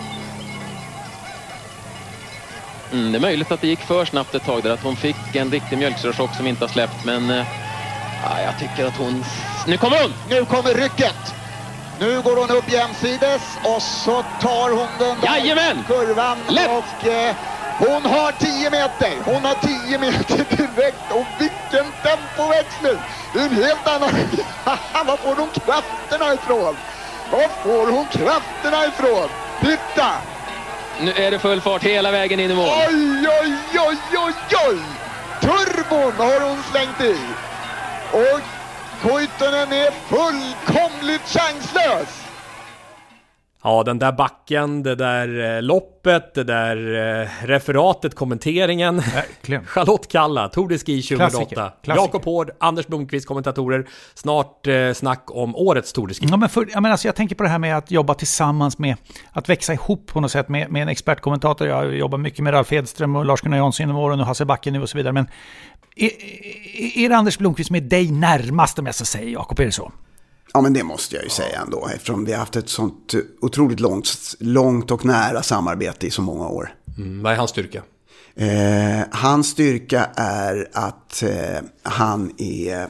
Det är möjligt att det gick för snabbt ett tag där, att hon fick en riktig mjölksyrachock som inte har släppt. Men jag tycker att hon... Nu kommer hon! Nu kommer rycket! Nu går hon upp jämsides och så tar hon den Jajamän! Kurvan. Lätt! Och Hon har 10 meter. Hon har 10 meter direkt. Och vilken tempoväxling. Det är en helt annan... Var får hon krafterna ifrån? Var får hon krafterna ifrån? Titta! Nu är det full fart hela vägen in i mål. Oj, oj, oj, oj, oj! Turbon har hon slängt i. Och Kuitunen är fullkomligt chanslös. Ja, den där backen, det där loppet, det där referatet, kommenteringen. Verkligen. Charlotte Kalla, Tour de Ski 2008. Klassiker. Jakob Hård, Anders Blomqvist, kommentatorer. Snart snack om årets Tour de Ski. Ja, men jag tänker på det här med att jobba tillsammans med, att växa ihop på något sätt med en expertkommentator. Jag jobbar mycket med Ralf Edström och Lars-Gunnar Jansson genom åren och Hasse Backen nu och så vidare. Men är det Anders Blomqvist med dig närmast, om jag så säger, Jakob, är det så? Ja, men det måste jag ju säga ändå, eftersom vi har haft ett sånt otroligt långt och nära samarbete i så många år. Vad är hans styrka? Hans styrka är att han är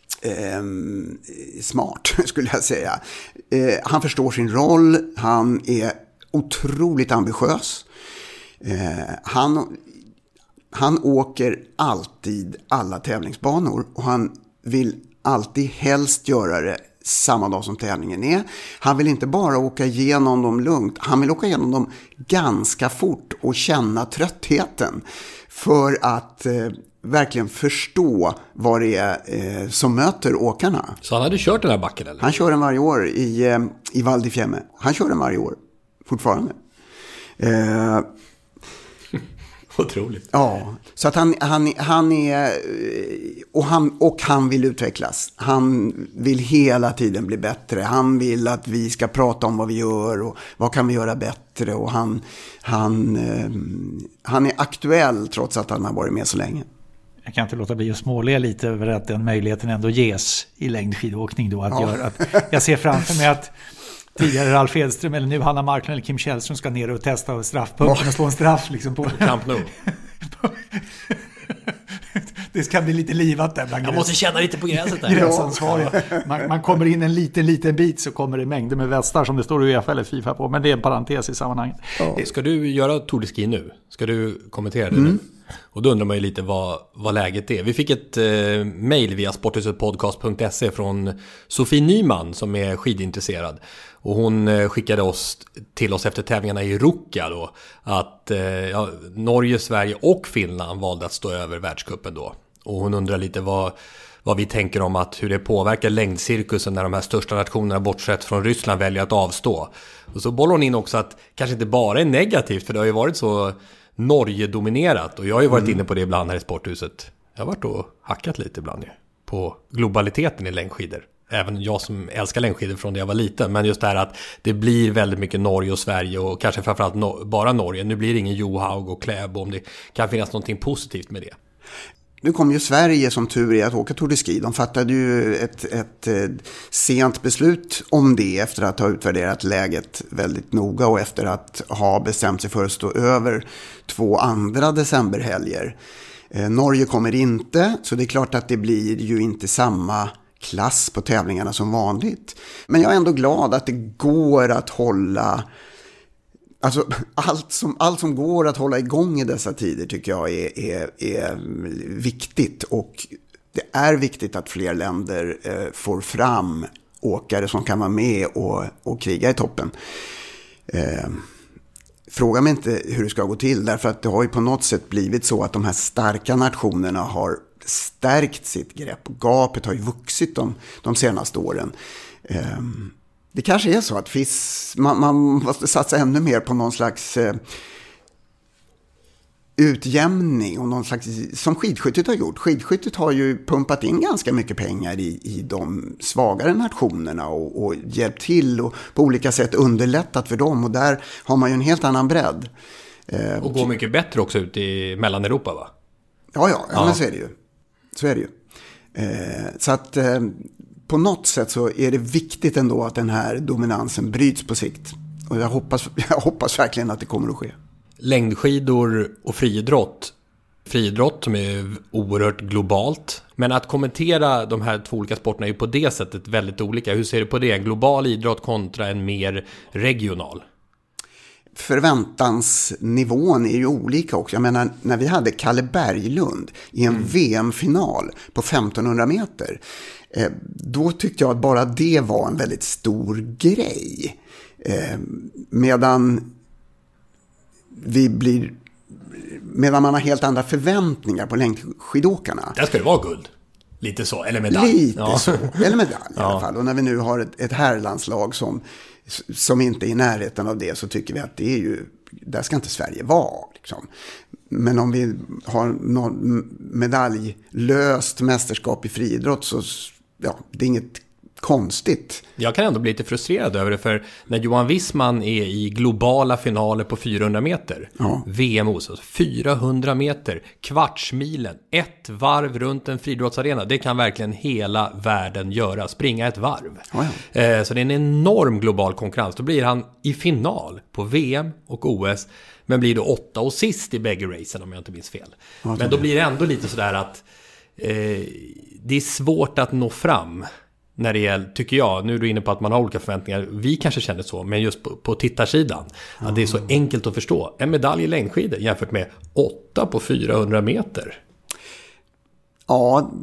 smart, skulle jag säga. Han förstår sin roll, han är otroligt ambitiös. Han åker alltid alla tävlingsbanor och han vill alltid helst göra det samma dag som tävlingen är. Han vill inte bara åka igenom dem lugnt. Han vill åka igenom dem ganska fort och känna tröttheten för att verkligen förstå vad det är som möter åkarna. Så han hade kört den här backen, eller? Han kör den varje år i Val di Fiemme. Han kör den varje år fortfarande. Otroligt. Ja, så att han är och han vill utvecklas. Han vill hela tiden bli bättre. Han vill att vi ska prata om vad vi gör och vad kan vi göra bättre, och han är aktuell trots att han har varit med så länge. Jag kan inte låta bli att småle lite över att den möjligheten ändå ges i längdskidåkning då, att jag ser framför mig att tidigare Ralf Edström eller nu Hanna Marklund eller Kim Källström ska ner och testa straffpunkten och slå en straff liksom på Camp Nou. Det ska bli lite livat där. Jag måste känna lite på gränset där. Gränsansvariga. Man kommer in en liten bit så kommer det mängder med västar som det står i UEFA eller FIFA på, men det är en parentes i sammanhanget. Ja. Ska du göra Tour de Ski nu? Ska du kommentera det nu? Och då undrar man ju lite vad läget är. Vi fick ett mejl via sporthusetpodcast.se från Sofie Nyman som är skidintresserad. Och hon skickade till oss efter tävlingarna i Ruka då, att Norge, Sverige och Finland valde att stå över världscupen då. Och hon undrar lite vad vi tänker om hur det påverkar längdcirkusen när de här största nationerna bortsett från Ryssland väljer att avstå. Och så bollar hon in också att kanske inte bara är negativt, för det har ju varit så Norge-dominerat. Och jag har ju varit inne på det ibland här i Sporthuset. Jag har varit och hackat lite ibland på globaliteten i längdskidor. Även jag som älskar längdskidor från det jag var liten. Men just det här att det blir väldigt mycket Norge och Sverige och kanske framförallt bara Norge. Nu blir det ingen Johaug och Kläbo, om det kan finnas någonting positivt med det. Nu kom ju Sverige som tur är att åka Tour de Ski. De fattade ju ett sent beslut om det efter att ha utvärderat läget väldigt noga och efter att ha bestämt sig för att stå över 2 andra decemberhelger. Norge kommer inte, så det är klart att det blir ju inte samma klass på tävlingarna som vanligt. Men jag är ändå glad att det går att hålla... Alltså allt som går att hålla igång i dessa tider tycker jag är viktigt, och det är viktigt att fler länder får fram åkare som kan vara med och kriga i toppen. Fråga mig inte hur det ska gå till, därför att det har ju på något sätt blivit så att de här starka nationerna har stärkt sitt grepp. Gapet har ju vuxit de senaste åren. Det kanske är så att man måste satsa ännu mer på någon slags utjämning och någon slags, som skidskyttet har gjort. Skidskyttet har ju pumpat in ganska mycket pengar i de svagare nationerna och hjälpt till och på olika sätt underlättat för dem, och där har man ju en helt annan bredd. Och går mycket bättre också ut i Mellaneuropa, va? Ja, men så är det ju. Så att på något sätt så är det viktigt ändå att den här dominansen bryts på sikt. Och jag hoppas verkligen att det kommer att ske. Längdskidor och friidrott som är oerhört globalt. Men att kommentera de här 2 olika sporterna är ju på det sättet väldigt olika. Hur ser du på det? En global idrott kontra en mer regional? förväntansnivån är ju olika också. Jag menar, när vi hade Kalle Berglund i en VM-final på 1500 meter, då tyckte jag att bara det var en väldigt stor grej. Medan man har helt andra förväntningar på längdskidåkarna. Det ska det vara guld. Lite så, eller medalj. Lite så, eller medalj i alla fall. Och när vi nu har ett herrlandslag som inte är i närheten av det, så tycker vi att det är ju, där ska inte Sverige vara. Liksom. Men om vi har någon medaljlöst mästerskap i friidrott, så det är inget konstigt. Jag kan ändå bli lite frustrerad över det, för när Johan Wissman är i globala finaler på 400 meter, VMOs, alltså 400 meter, kvartsmilen, ett varv runt en friidrottsarena, det kan verkligen hela världen göra, springa ett varv. Så det är en enorm global konkurrens. Då blir han i final på VM och OS, men blir då 8 och sist i bägge racen, om jag inte minns fel. Men då blir det ändå lite sådär att det är svårt att nå fram när det gäller, tycker jag. Nu är du inne på att man har olika förväntningar. Vi kanske känner så, men just på tittarsidan, att det är så enkelt att förstå. En medalj i längdskidor jämfört med 8 på 400 meter. Ja,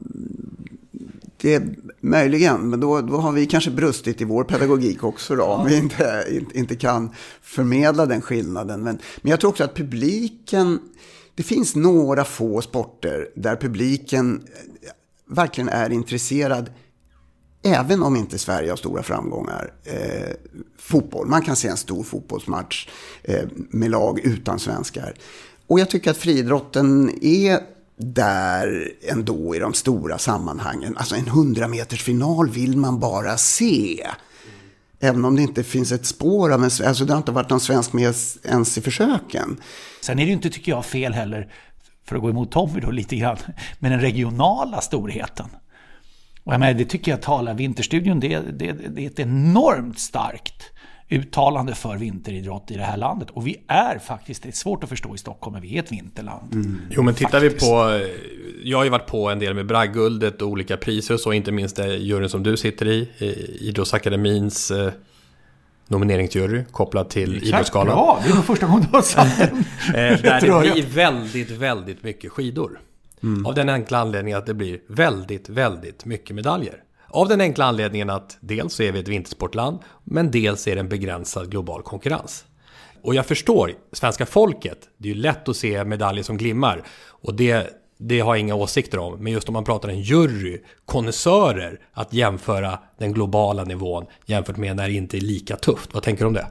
det är möjligen, men då har vi kanske brustit i vår pedagogik också då, om vi inte kan förmedla den skillnaden. Men jag tror också att publiken, det finns några få sporter där publiken verkligen är intresserad, även om inte Sverige har stora framgångar. Fotboll, man kan se en stor fotbollsmatch med lag utan svenskar. Och jag tycker att friidrotten är där ändå i de stora sammanhangen. Alltså en 100-meters final vill man bara se. Även om det inte finns ett spår av alltså det har inte varit någon svensk med ens i försöken. Sen är det ju inte, tycker jag, fel heller, för att gå emot Tommy då lite grann, med den regionala storheten. Och jag menar, det tycker jag talar, Vinterstudion, det är ett enormt starkt uttalande för vinteridrott i det här landet. Och vi är faktiskt, det är svårt att förstå i Stockholm, men vi är ett vinterland. Jo, men tittar vi på, jag har ju varit på en del med Bragdguldet och olika priser och så, inte minst det juryn som du sitter i Idrottsakademins nomineringsjury kopplad till Idrottsgalan. Bra, det är nog första gången du har satt den. Där det blir väldigt, väldigt mycket skidor. Av den enkla anledningen att det blir väldigt, väldigt mycket medaljer. Av den enkla anledningen att dels är vi ett vintersportland, men dels är det en begränsad global konkurrens. Och jag förstår, svenska folket, det är ju lätt att se medaljer som glimmar. Och det har jag inga åsikter om. Men just om man pratar en jury, konnässörer, att jämföra den globala nivån jämfört med när det inte är lika tufft. Vad tänker du om det?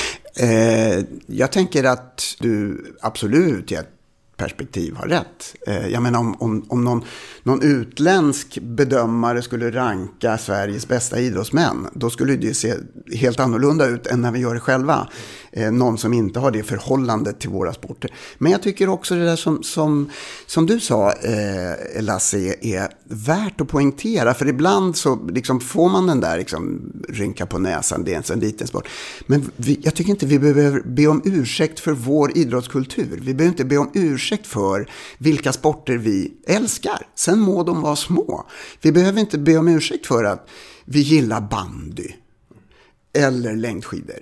Jag tänker att du absolut i ett perspektiv har rätt. Jag menar, om någon utländsk bedömare skulle ranka Sveriges bästa idrottsmän, då skulle det se helt annorlunda ut än när vi gör det själva. Någon som inte har det förhållandet till våra sporter. Men jag tycker också det där som du sa, Lasse, är värt att poängtera. För ibland så liksom får man den där liksom rynka på näsan, det är en liten sport. Men jag tycker inte vi behöver be om ursäkt för vår idrottskultur. Vi behöver inte be om ursäkt för vilka sporter vi älskar. Sen må de vara små. Vi behöver inte be om ursäkt för att vi gillar bandy eller längdskidor.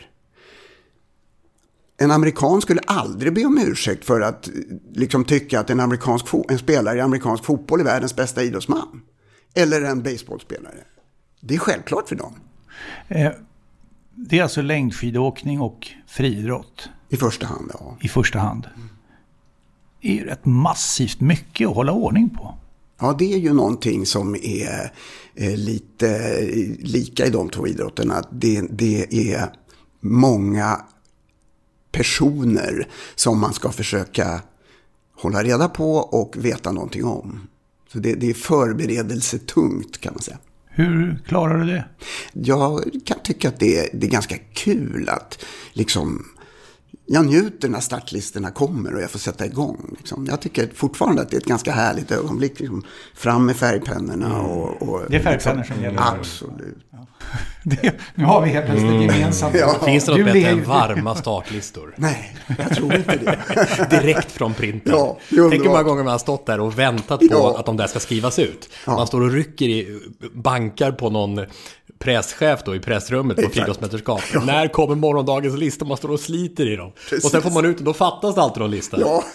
En amerikan skulle aldrig be om ursäkt för att liksom tycka att en spelare i amerikansk fotboll är världens bästa idrottsman. Eller en baseballspelare. Det är självklart för dem. Det är alltså längdskidåkning och friidrott. I första hand, ja. I första hand. Det är ju rätt massivt mycket att hålla ordning på. Ja, det är ju någonting som är lite lika i de två idrotterna. Det är många personer som man ska försöka hålla reda på och veta någonting om. Så det är förberedelsetungt, kan man säga. Hur klarar du det? Jag kan tycka att det är ganska kul att liksom, jag njuter när startlistorna kommer och jag får sätta igång. Liksom. Jag tycker fortfarande att det är ett ganska härligt ögonblick. Liksom, fram med färgpennorna. Och det är färgpennor som gäller. Absolut. Ja. Nu har vi helt plötsligt gemensamt. Finns det något bättre än varma startlistor? Nej, jag tror inte det. Direkt från printen. Ja, tänk hur många gånger man har stått där och väntat på att de där ska skrivas ut. Ja. Man står och rycker bankar på någon presschef då i pressrummet på Friidrottsmästerskap. Ja. När kommer morgondagens lista? Man står och sliter i dem. Precis. Och sen får man ut och då fattas det alltid någon lista. Ja.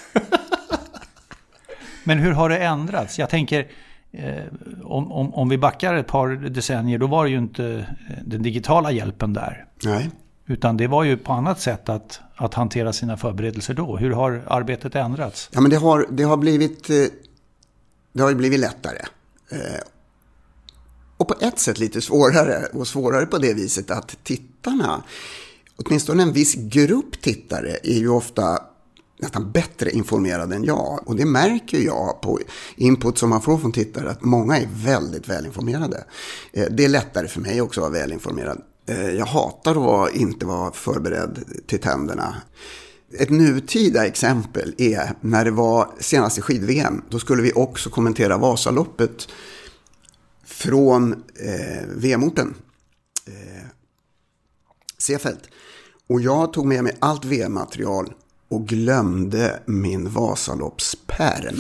Men hur har det ändrats? Jag tänker, om vi backar ett par decennier, då var det ju inte den digitala hjälpen där. Nej. Utan det var ju på annat sätt att hantera sina förberedelser då. Hur har arbetet ändrats? Ja, men det har blivit lättare. Och på ett sätt lite svårare. Och svårare på det viset att tittarna, åtminstone en viss grupp tittare, är ju ofta nästan bättre informerad än jag. Och det märker jag på input som man får från tittare, att många är väldigt välinformerade. Det är lättare för mig också att vara välinformerad. Jag hatar att inte vara förberedd till tänderna. Ett nutida exempel är när det var senaste skid-VM. Då skulle vi också kommentera Vasaloppet från VM-orten. Seefeld. Och jag tog med mig allt VM-material och glömde min Vasaloppspärm.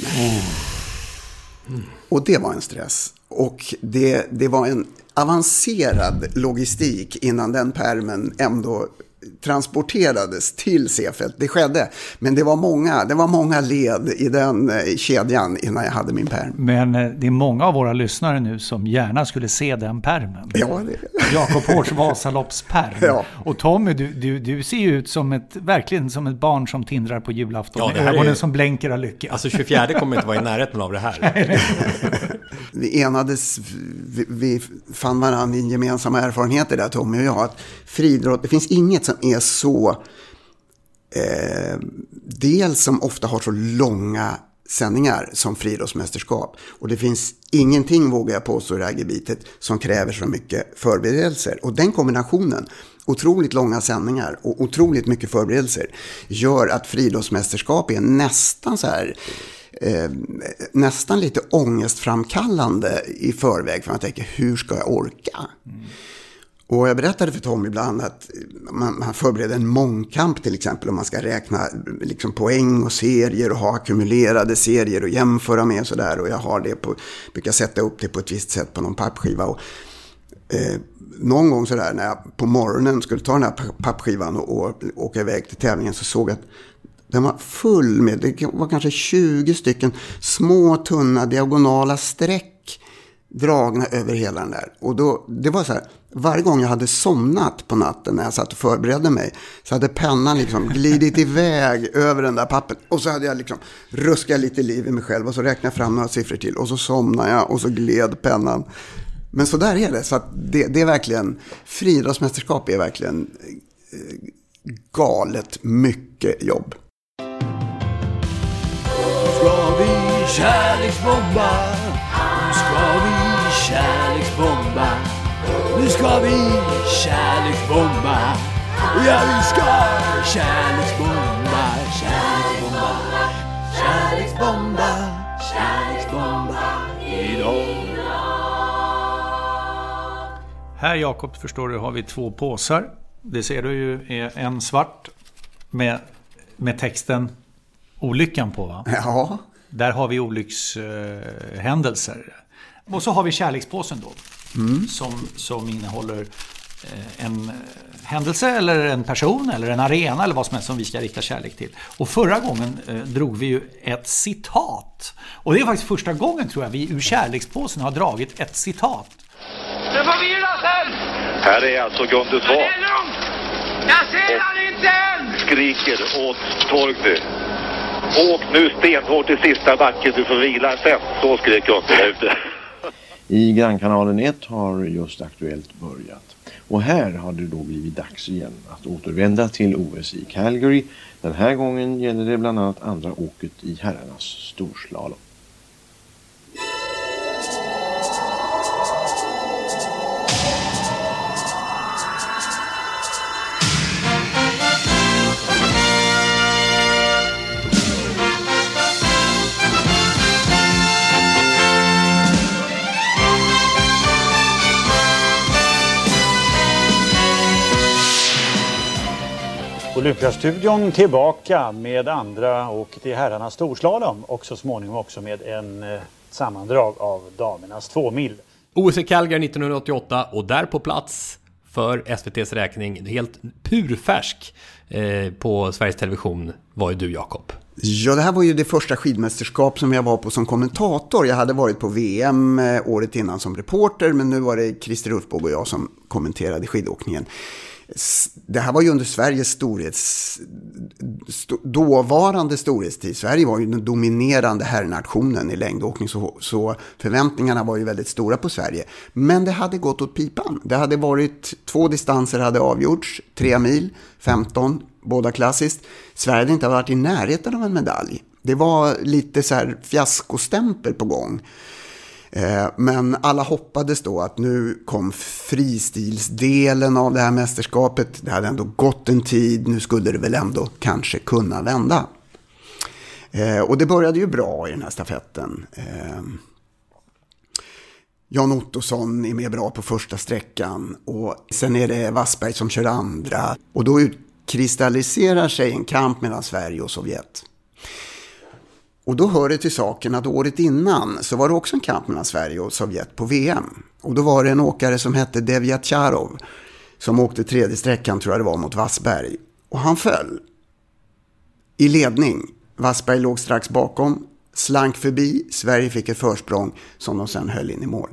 Och det var en stress. Och det var en avancerad logistik innan den pärmen ändå transporterades till Seefeld. Det skedde, men det var många led i den kedjan innan jag hade min pärm. Men det är många av våra lyssnare nu som gärna skulle se den pärmen. Ja, Jakob Hårds Vasaloppspärm. Ja. Och Tommy, du ser ju ut verkligen som ett barn som tindrar på julafton. Ja, ögonen som blänker av lycka. Alltså 24 kommer inte vara i närheten av det här. Vi enades, vi fann varandra i gemensamma erfarenheter där, Tommy och jag, att friidrott, det finns inget som är så dels som ofta har så långa sändningar som friidrottsmästerskap, och det finns ingenting, vågar jag påstå, i det här gebitet som kräver så mycket förberedelser, och den kombinationen, otroligt långa sändningar och otroligt mycket förberedelser, gör att friidrottsmästerskap är nästan så här nästan lite ångestframkallande i förväg, för man tänker, hur ska jag orka? Och jag berättade för Tom ibland att man förbereder en mångkamp till exempel, om man ska räkna liksom poäng och serier och ha ackumulerade serier och jämföra med sådär, och jag har det brukar sätta upp det på ett visst sätt på någon pappskiva, och någon gång sådär när jag på morgonen skulle ta den här pappskivan och åka iväg till tävlingen, så såg jag att den var full med, det var kanske 20 stycken små tunna diagonala streck dragna över hela den där. Och då, det var så här, varje gång jag hade somnat på natten när jag satt och förberedde mig, så hade pennan liksom glidit iväg över den där pappen. Och så hade jag liksom ruskat lite liv i mig själv, och så räknade jag fram några siffror till, och så somnade jag, och så gled pennan. Men så där är det. Så att det är verkligen, friidrottsmästerskap är verkligen galet mycket jobb. Ska vi kärleksbomba? Nu ska vi kärleksbomba. Nu ska vi kärleksbomba. Ja, vi ska kärleksbomba. Kärleksbomba. Kärleksbomba. Kärleksbomba. Idag. Här, Jakob, förstår du, har vi 2 påsar. Det ser du ju är en svart med texten Olyckan på, va? Ja. Där har vi olyckshändelser. Och så har vi kärlekspåsen då. Som innehåller en händelse eller en person eller en arena eller vad som helst som vi ska rikta kärlek till. Och förra gången drog vi ju ett citat. Och det är faktiskt första gången, tror jag, vi ur kärlekspåsen har dragit ett citat. Nu får vi gilla sen! Här är alltså Gunde Svan. Det är lugnt! Jag ser han inte än! Skriker åt Torgby. Åk nu stenhårt i sista backen, du får vila sen. Så skrek Gunde där ute. I Grannkanalen 1 har just Aktuellt börjat. Och här har det då blivit dags igen att återvända till OS i Calgary. Den här gången gäller det bland annat andra åket i herrarnas storslalom. Olympiastudion tillbaka med andra och till herrarnas storslalom och så småningom också med en sammandrag av damernas 2 mil. OS i Calgary 1988 och där på plats för SVT:s räkning helt purfärsk på Sveriges Television var ju du, Jakob. Ja, det här var ju det första skidmästerskap som jag var på som kommentator. Jag hade varit på VM året innan som reporter, men nu var det Christer Ulfbåge och jag som kommenterade skidåkningen. Det här var ju under Sveriges dåvarande storhetstid. Sverige var ju den dominerande herrnationen i längdåkning, så förväntningarna var ju väldigt stora på Sverige. Men det hade gått åt pipan. Det hade varit 2 distanser hade avgjorts, 3 mil, 15, båda klassiskt. Sverige hade inte varit i närheten av en medalj. Det var lite så här fiaskostämpel på gång. Men alla hoppades då att nu kom fristilsdelen av det här mästerskapet. Det hade ändå gått en tid, nu skulle det väl ändå kanske kunna vända. Och det började ju bra i den här stafetten. Jan Ottosson är med bra på första sträckan och sen är det Wassberg som kör andra. Och då utkristalliserar sig en kamp mellan Sverige och Sovjet. Och då hör det till saken att året innan så var det också en kamp mellan Sverige och Sovjet på VM. Och då var det en åkare som hette Devyatcharov som åkte 3:e sträckan, tror jag det var, mot Wassberg. Och han föll i ledning. Wassberg låg strax bakom, slank förbi, Sverige fick ett försprång som de sen höll in i mål.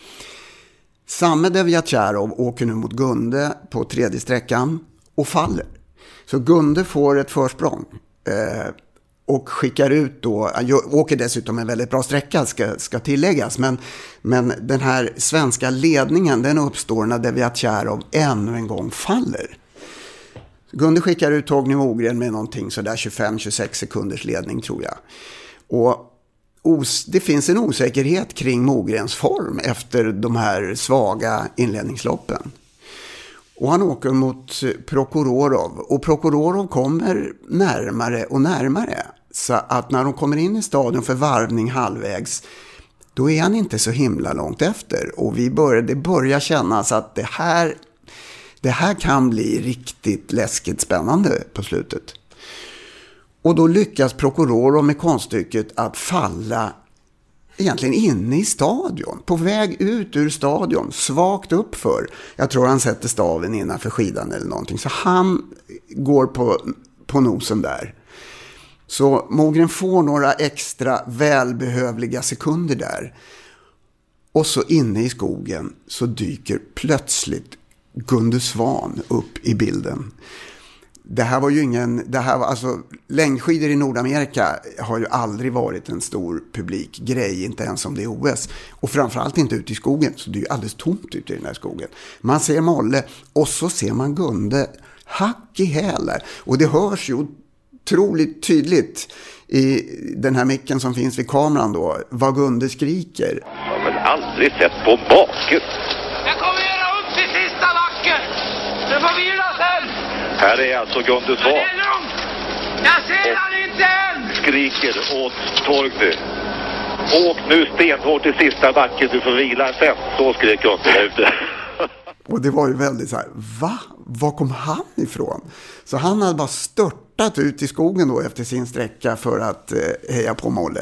Samme Devyatcharov åker nu mot Gunde på 3:e sträckan och faller. Så Gunde får ett försprång. Och skickar ut då, åker dessutom en väldigt bra sträcka ska tilläggas, men den här svenska ledningen den uppstår när Devyatcharov ännu en gång faller. Gunde skickar ut Torgny Mogren med någonting så där 25-26 sekunders ledning, tror jag. Och det finns en osäkerhet kring Mogrens form efter de här svaga inledningsloppen. Och han åker mot Prokhorov, och Prokhorov kommer närmare och närmare. Så att när de kommer in i stadion för varvning halvvägs, då är han inte så himla långt efter. Och det börjar kännas att det här kan bli riktigt läskigt spännande på slutet. Och då lyckas Prokhorov med konststycket att falla egentligen inne i stadion, på väg ut ur stadion, svagt uppför. Jag tror han sätter staven innanför skidan eller någonting. Så han går på nosen där. Så Mogren får några extra välbehövliga sekunder där. Och så inne i skogen så dyker plötsligt Gunde Svan upp i bilden. Det här var ju längdskidor i Nordamerika har ju aldrig varit en stor publikgrej, inte ens om det är OS. Och framförallt inte ute i skogen, så det är ju alldeles tomt ute i den här skogen. Man ser Molle och så ser man Gunde hack i hälar. Och det hörs ju otroligt tydligt i den här micken som finns vid kameran då, vad Gunde skriker. Jag har väl aldrig sett på baken. Jag kommer göra upp till sista backen. Du får vila sen. Här är alltså Gunde Svan. Det är lugnt. Jag ser han inte än. Skriker åt Torgny. Åk nu stenhårt till sista backen, du får vila sen. Så skrek Gunde där ute. Och det var ju väldigt så här, va? Var kom han ifrån? Så han hade bara störtat ut i skogen då efter sin sträcka för att heja på Molle.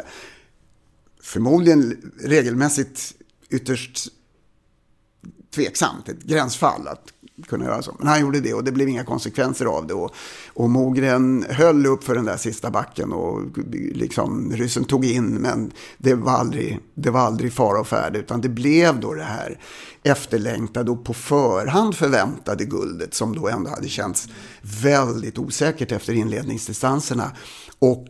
Förmodligen regelmässigt ytterst tveksamt, ett gränsfall att kunna göra så. Men han gjorde det och det blev inga konsekvenser av det. Och Mogren höll upp för den där sista backen och liksom ryssen tog in, men det var aldrig fara och färd, utan det blev då det här efterlängtade och på förhand förväntade guldet som då ändå hade känts väldigt osäkert efter inledningsdistanserna och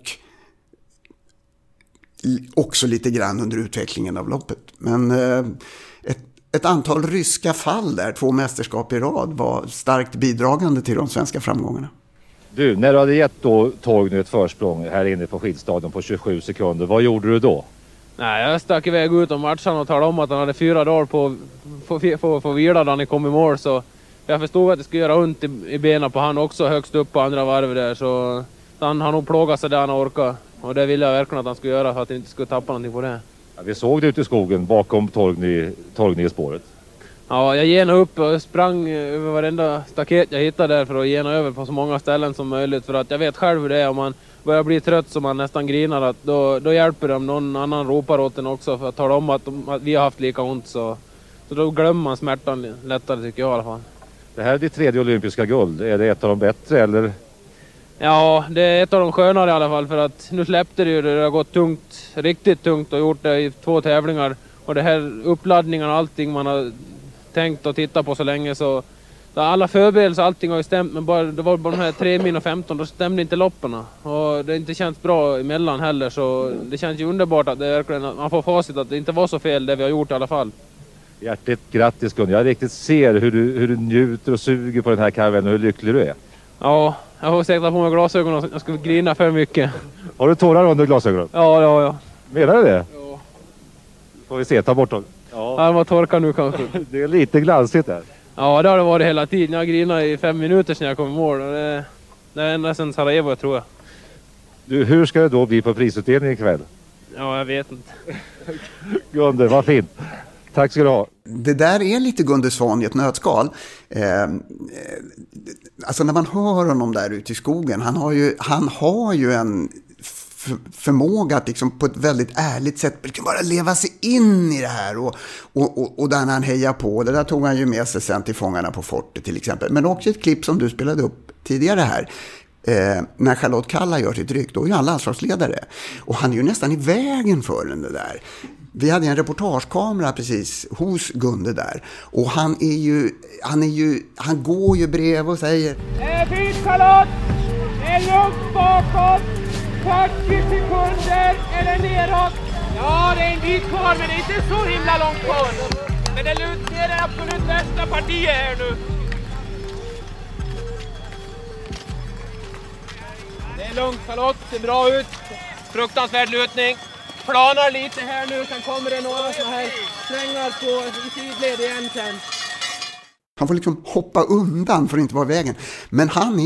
också lite grann under utvecklingen av loppet. Men ett antal ryska fall där, 2 mästerskap i rad, var starkt bidragande till de svenska framgångarna. Du, när du hade gett då Torgny ett försprång här inne på skidstadion på 27 sekunder, vad gjorde du då? Nej, jag stack iväg ut om matchen och talade om att han hade 4 dagar på vila då han kom i mål, så jag förstod att det skulle göra ont i benen på han också högst upp på andra varv där, så han har nog plågat sig där han orkar, och det ville jag verkligen att han skulle göra för att han inte skulle tappa någonting på det. Ja, vi såg det ute i skogen bakom Torgny i spåret. Ja, jag genade upp och sprang över varenda staket jag hittade där för att gena över på så många ställen som möjligt. För att jag vet själv hur det är om man börjar bli trött så man nästan grinar. Att då hjälper det om någon annan ropar åt en också för att tala om att vi har haft lika ont. Så då glömmer man smärtan lättare tycker jag i alla fall. Det här är ditt 3:e olympiska guld. Är det ett av de bättre eller? Ja, det är ett av de skönare i alla fall. För att nu släppte det ju. Det har gått tungt, riktigt tungt och gjort det i 2 tävlingar. Och det här uppladdningarna och allting man har tänkt att titta på så länge så alla förberedelser och allting har ju stämt men det var bara de här 3 min och 15 då stämde inte lopparna och det har inte känts bra emellan heller så det känns ju underbart att det verkligen att man får facit att det inte var så fel det vi har gjort i alla fall. Hjärtligt grattis Gun, jag riktigt ser hur du njuter och suger på den här karven och hur lycklig du är. Ja, jag har säkert på mig glasögonen och jag ska grina för mycket. Har du tårar under glasögonen? Ja, det har jag. Menar du det? Ja. Får vi se, ta bort dem. Ja, de var torkar nu kanske. Det är lite glansigt där. Ja, det har det varit hela tiden. Jag grinade i 5 minuter sedan jag kom i mål. Det är ända sedan Sarajevo, tror jag. Du, hur ska det då bli på prisutdelningen ikväll? Ja, jag vet inte. Gunde, vad fint. Tack ska du ha. Det där är lite Gunde Svan i ett nötskal. Alltså när man hör honom där ute i skogen, han har ju en förmåga att liksom på ett väldigt ärligt sätt liksom bara leva sig in i det här och där han hejar på. Det där tog han ju med sig sen till Fångarna på fortet till exempel. Men också ett klipp som du spelade upp tidigare här. När Charlotte Kalla gör sitt ryck, då är ju han landslagsledare. Och han är ju nästan i vägen för den där. Vi hade en reportagekamera precis hos Gunde där. Och han går ju brev och säger: Fint Charlotte! Det är lugnt bakåt! 40 sekunder eller neråt. Ja, det är en bit kvar men det är inte så himla långt kvar. Men det är det absolut bästa partiet här nu. Det är lugnt Charlotte, det ser bra ut. Fruktansvärd lutning. Planar lite här nu, sen kommer det några så här strängar i sidled igen sen. Han får liksom hoppa undan för att inte vara i vägen. Men han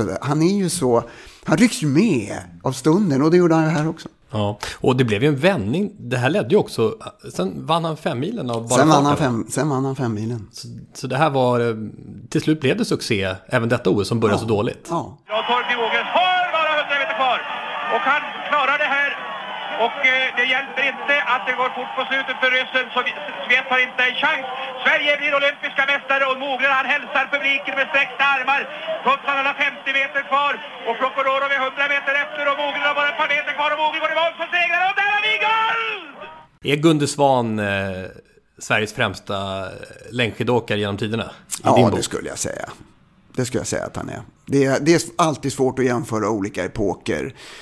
rycks ju med av stunden och det gjorde han ju här också. Ja, och det blev ju en vändning. Det här ledde ju också, sen vann han 5-milen av bara Sen vann han 5-milen. Så det här var, till slut blev det succé, även detta OS som började så dåligt. Ja. Torgny Ågren har bara 100 meter kvar och han klarar det här. Och det hjälper inte att det går fort på slutet för ryssen, så Sovjet har inte en chans. Sverige blir olympiska mästare och Mogren han hälsar publiken med sträckta armar. Trots att han har 50 meter kvar och Prokhorov är 100 meter efter och Mogren har bara ett par meter kvar och Mogren går i mål som segrare och där har vi guld! Är Gunde Svan Sveriges främsta längdskidåkare genom tiderna? Ja, det skulle jag säga. Det skulle jag säga att han är. Det är alltid svårt att jämföra olika epoker.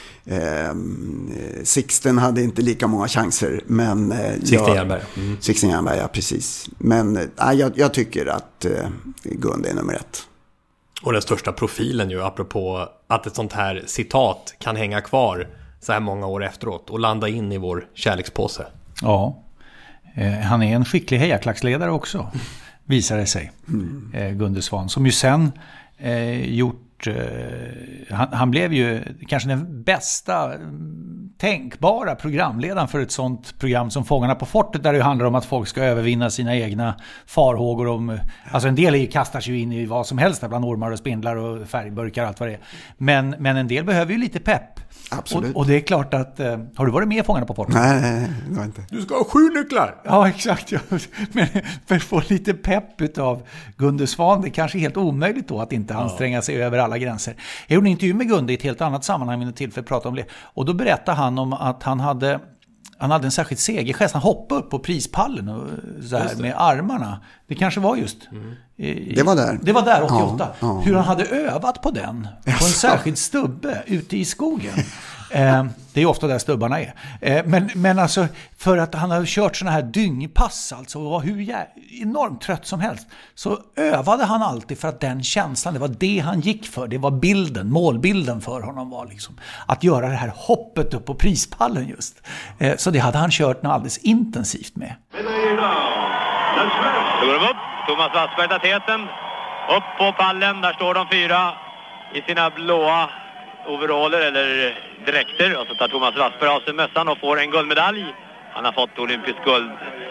Sixten hade inte lika många chanser, men Sixten Jernberg, ja precis. Men jag tycker att Gunde är nummer 1. Och den största profilen ju, apropå att ett sånt här citat kan hänga kvar så här många år efteråt och landa in i vår kärlekspåse. Ja, han är en skicklig hejaklacksledare också, visar det sig. Gunde Svan, som ju sen gjort han blev ju kanske den bästa tänkbara programledaren för ett sånt program som Fångarna på fortet, där det handlar om att folk ska övervinna sina egna farhågor om, alltså en del kastar sig in i vad som helst där, bland ormar och spindlar och färgburkar och allt vad det är. Men en del behöver ju lite pepp. Absolut. Och det är klart att har du varit med i Fångarna på fortet? Nej, det var inte. Du ska ha 7 nycklar. Ja, exakt. Ja. Men för att få lite pepp av Gunde Svan, det är kanske helt omöjligt då att inte anstränga sig över alla gränser. Jag gjorde en intervju med Gunde i ett helt annat sammanhang vid ett tillfälle att prata om det. Och då berättade han om att han hade en särskild segergest. Han hoppade upp på prispallen och så här med armarna. Det kanske var just... Det var där. Det var där 88. Ja. Hur han hade övat på den. På en särskild stubbe ute i skogen. Det är ofta där stubbarna är. Men alltså, för att han har kört såna här dyngpass alltså, och var enormt trött som helst, så övade han alltid för att den känslan, det var det han gick för. Det var målbilden för honom var liksom att göra det här hoppet upp på prispallen just. Så det hade han kört något alldeles intensivt med. Då går de upp. Thomas Wassberg tar täten. Upp på pallen, där står de 4 i sina blåa overaller eller dräkter. Och så tar Thomas Wassberg av sig mössan och får en guldmedalj. Han har fått olympisk guld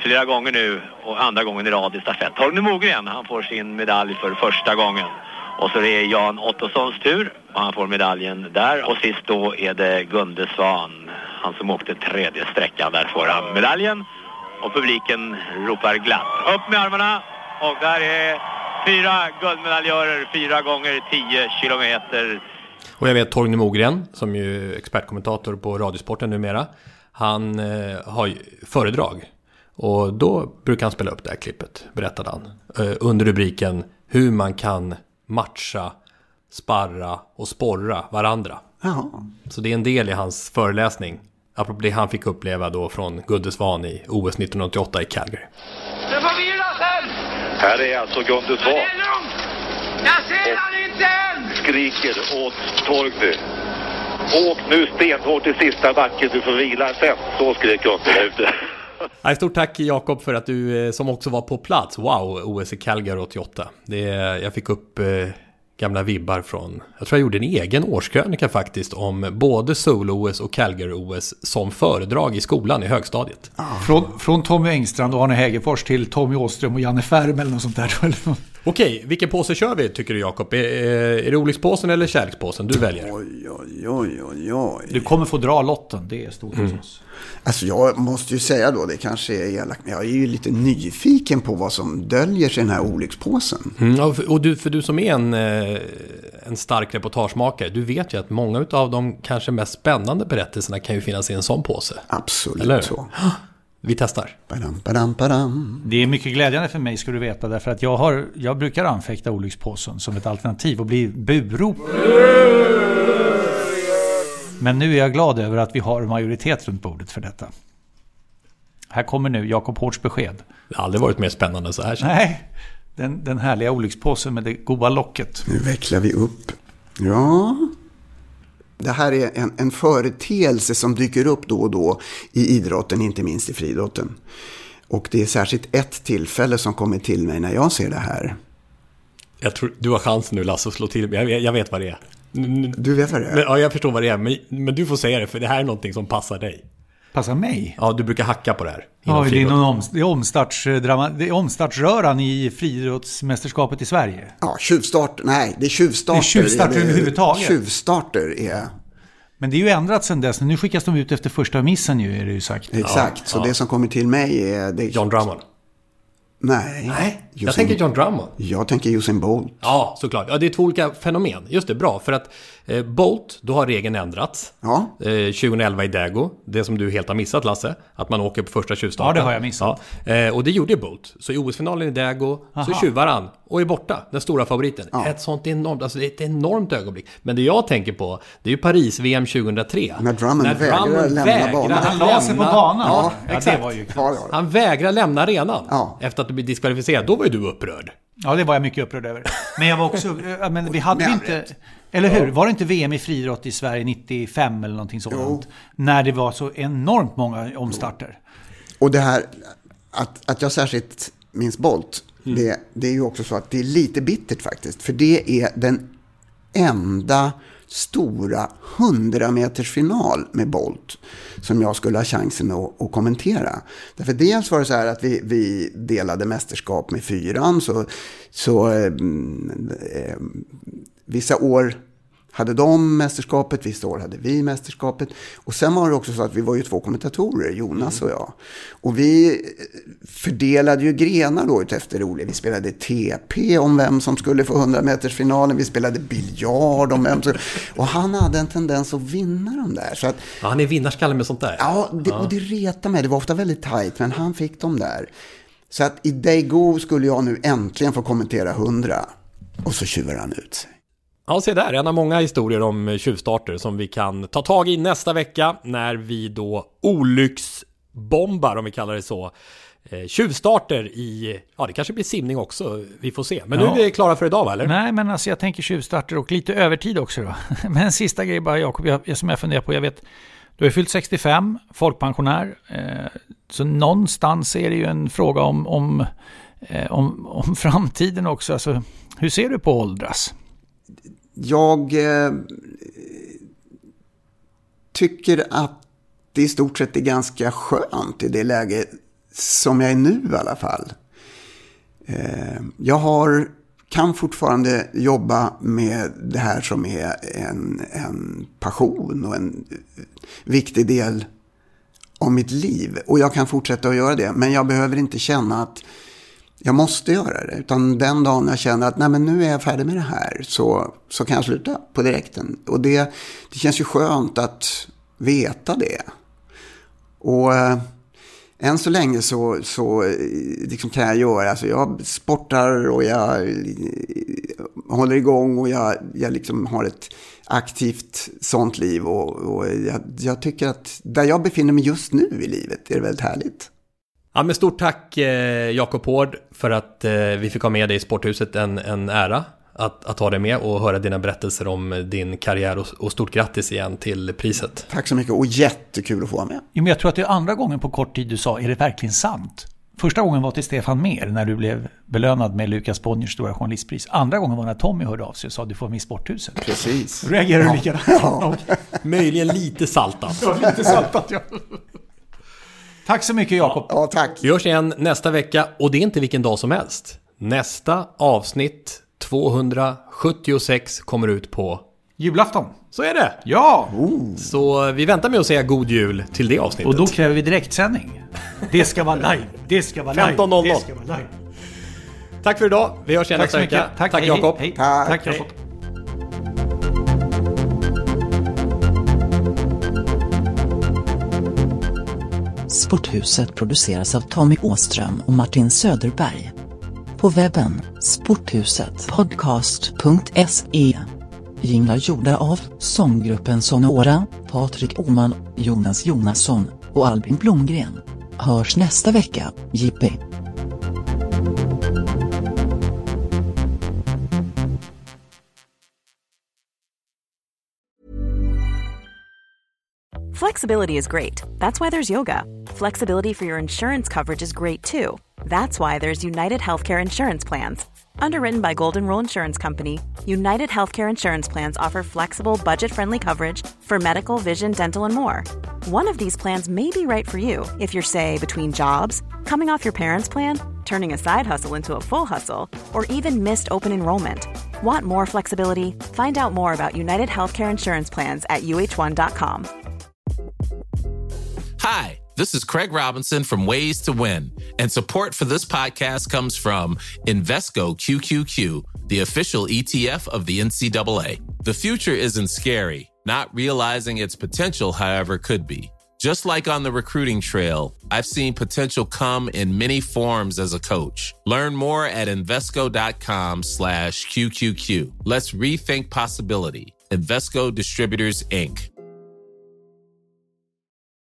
flera gånger nu och andra gången i rad i stafett. Torgny Mogren, han får sin medalj för första gången. Och så är det Jan Ottossons tur och han får medaljen där. Och sist då är det Gunde Svan, han som åkte tredje sträckan, där får han medaljen. Och publiken ropar glatt. Upp med armarna och där är 4 guldmedaljörer, 4 gånger 10 kilometer. Och jag vet Torgny Mogren, som ju är expertkommentator på Radiosporten numera, han har föredrag. Och då brukar han spela upp det här klippet, berättade han. Under rubriken hur man kan matcha, sparra och sporra varandra. Jaha. Så det är en del i hans föreläsning. Apropå det han fick uppleva då från Gunde Svan i OS 1988 i Calgary. Det får vila sen! Här är alltså Gunde Svan. Det är lugnt! Jag ser han inte än! Skriker åt Torgny. Åk nu stenhårt i sista backen, du får vila sen. Så skrek Gunde där ute. Stort tack Jakob för att du som också var på plats. Wow, OS i Calgary 88. Jag fick upp gamla vibbar från, jag tror jag gjorde en egen årskrönika faktiskt om både Seoul-OS och Calgary-OS som föredrag i skolan i högstadiet. Från Tommy Engstrand och Arne Hägerfors till Tommy Åström och Janne Färm eller något sånt där. Okej, vilken påse kör vi tycker du Jakob? Är det olyckspåsen eller kärlekspåsen? Du väljer. Oj. Du kommer få dra lotten, det är stort hos oss. Alltså jag måste ju säga då, det kanske är elakt, men jag är ju lite nyfiken på vad som döljer sig i den här olyckspåsen. Och du som är en stark reportagemakare, du vet ju att många av de kanske mest spännande berättelserna kan ju finnas i en sån påse. Absolut. Eller? Så. Vi testar. Badam. Det är mycket glädjande för mig, ska du veta, därför att jag brukar anfäkta olyckspåsen som ett alternativ och bli burop. Men nu är jag glad över att vi har majoritet runt bordet för detta. Här kommer nu Jakob Hårds besked. Det har aldrig varit mer spännande så här. Nej, den härliga olyckspåsen med det goda locket. Nu vecklar vi upp. Ja, det här är en företeelse som dyker upp då och då i idrotten, inte minst i friidrotten. Och det är särskilt ett tillfälle som kommer till mig när jag ser det här. Jag tror du har chansen nu, Lasse, att slå till. Jag vet vad det är. Du vet vad det är? Ja, jag förstår vad det är. Men du får säga det, för det här är någonting som passar dig. Passar mig? Ja, du brukar hacka på det här. Ja, det är omstartsröran i friidrottsmästerskapet i Sverige. Ja, tjuvstart. Nej, det är tjuvstarter. Det är tjuvstarter överhuvudtaget. Tjuvstarter är... Men det är ju ändrat sedan dess. Nu skickas de ut efter första missen ju, är det ju sagt. Exakt, så det som kommer till mig är... John Drummond. Nej. Jag tänker John Drummond. Jag tänker Usain Bolt. Ja, såklart. Ja, det är två olika fenomen. Just det, bra. För att Bolt, då har regeln ändrats. Ja. 2011 i Dago. Det som du helt har missat, Lasse. Att man åker på första tjuvstarten. Ja, det har jag missat. Ja. Och det gjorde Bolt. Så i OS-finalen i Dago så tjuvar han och är borta. Den stora favoriten. Ja. Ett sånt enormt, alltså det är ett enormt ögonblick. Men det jag tänker på, det är ju Paris-VM 2003. När Drummond vägrar lämna banan. Han la sig på banan. Ja, exakt. Det var ju han vägrar lämna arenan efter att bli diskvalificerad. Då var ju du upprörd. Ja, det var jag mycket upprörd över. Men jag var också... men vi hade inte... Eller hur? Var det inte VM i friidrott i Sverige 95 eller någonting sådant? Jo. När det var så enormt många omstarter. Och det här... Att jag särskilt minns Bolt... Det är ju också så att det är lite bittert faktiskt. För det är den enda stora 100-meters final med Bolt som jag skulle ha chansen att kommentera. Därför dels var det så här att vi delade mästerskap med 4, så vissa år hade de mästerskapet, vissa år hade vi mästerskapet. Och sen var det också så att vi var ju 2 kommentatorer, Jonas och jag. Och vi fördelade ju grenar då efter roligt. Vi spelade TP om vem som skulle få 100-metersfinalen. Vi spelade biljard om vem som... Och han hade en tendens att vinna de där. Så att, ja, han är vinnarskalle med sånt där. Ja, och det retade mig. Det var ofta väldigt tajt, men han fick dem där. Så att i Dago skulle jag nu äntligen få kommentera 100. Och så tjuvar han ut sig. Ja, se där. En av många historier om tjuvstarter som vi kan ta tag i nästa vecka när vi då olycksbombar, om vi kallar det så. Tjuvstarter i... Ja, det kanske blir simning också. Vi får se. Men nu är vi klara för idag, va, eller? Nej, men alltså jag tänker tjuvstarter och lite övertid också då. Men en sista grej bara, Jakob, som jag funderar på. Jag vet, du har fyllt 65, folkpensionär. Så någonstans är det ju en fråga om framtiden också. Alltså, hur ser du på åldras? Jag tycker att det i stort sett är ganska skönt i det läge som jag är nu i alla fall. Jag kan fortfarande jobba med det här som är en passion och en viktig del av mitt liv. Och jag kan fortsätta att göra det. Men jag behöver inte känna att jag måste göra det. Utan den dagen jag känner att nej, men nu är jag färdig med det här, så kan jag sluta på direkten. Och det känns ju skönt att veta det. Och än så länge så liksom kan jag göra, alltså jag sportar och jag håller igång och jag liksom har ett aktivt sånt liv och jag tycker att där jag befinner mig just nu i livet är det väldigt härligt. Ja, men stort tack Jakob Hård för att vi fick ha med dig i Sporthuset, en ära att ha dig med och höra dina berättelser om din karriär och stort grattis igen till priset. Tack så mycket och jättekul att få vara med. Jo, men jag tror att det är andra gången på kort tid du sa, är det verkligen sant? Första gången var till Stefan Mer när du blev belönad med Lukas Bonniers stora journalistpris. Andra gången var när Tommy hörde av sig och sa du får med Sporthuset. Precis. Reagerar du likadant? Ja. Möjligen lite saltat. Ja, lite saltat, ja. Tack så mycket Jakob. Ja, tack. Vi hörs igen nästa vecka och det är inte vilken dag som helst. Nästa avsnitt 276 kommer ut på julafton. Så är det. Ja. Så vi väntar med att säga god jul till det avsnittet. Och då kräver vi direktsändning. Det ska vara live. Det ska vara live. 15:00. Det ska vara live. Tack för idag. Vi hörs igen nästa vecka. Tack Jakob. Hej. Tack Jakob. Sporthuset produceras av Tommy Åström och Martin Söderberg. På webben sporthusetpodcast.se. Jinglar gjorda av sånggruppen Sonora, Patrik Åman, Jonas Jonasson och Albin Blomgren. Hörs nästa vecka, Jippi. Flexibility is great. That's why there's yoga. Flexibility for your insurance coverage is great too. That's why there's United Healthcare Insurance Plans. Underwritten by Golden Rule Insurance Company, United Healthcare Insurance Plans offer flexible, budget-friendly coverage for medical, vision, dental, and more. One of these plans may be right for you if you're, say, between jobs, coming off your parents' plan, turning a side hustle into a full hustle, or even missed open enrollment. Want more flexibility? Find out more about United Healthcare Insurance Plans at uh1.com. Hi, this is Craig Robinson from Ways to Win, and support for this podcast comes from Invesco QQQ, the official ETF of the NCAA. The future isn't scary. Not realizing its potential, however, could be. Just like on the recruiting trail, I've seen potential come in many forms as a coach. Learn more at Invesco.com/QQQ. Let's rethink possibility. Invesco Distributors, Inc.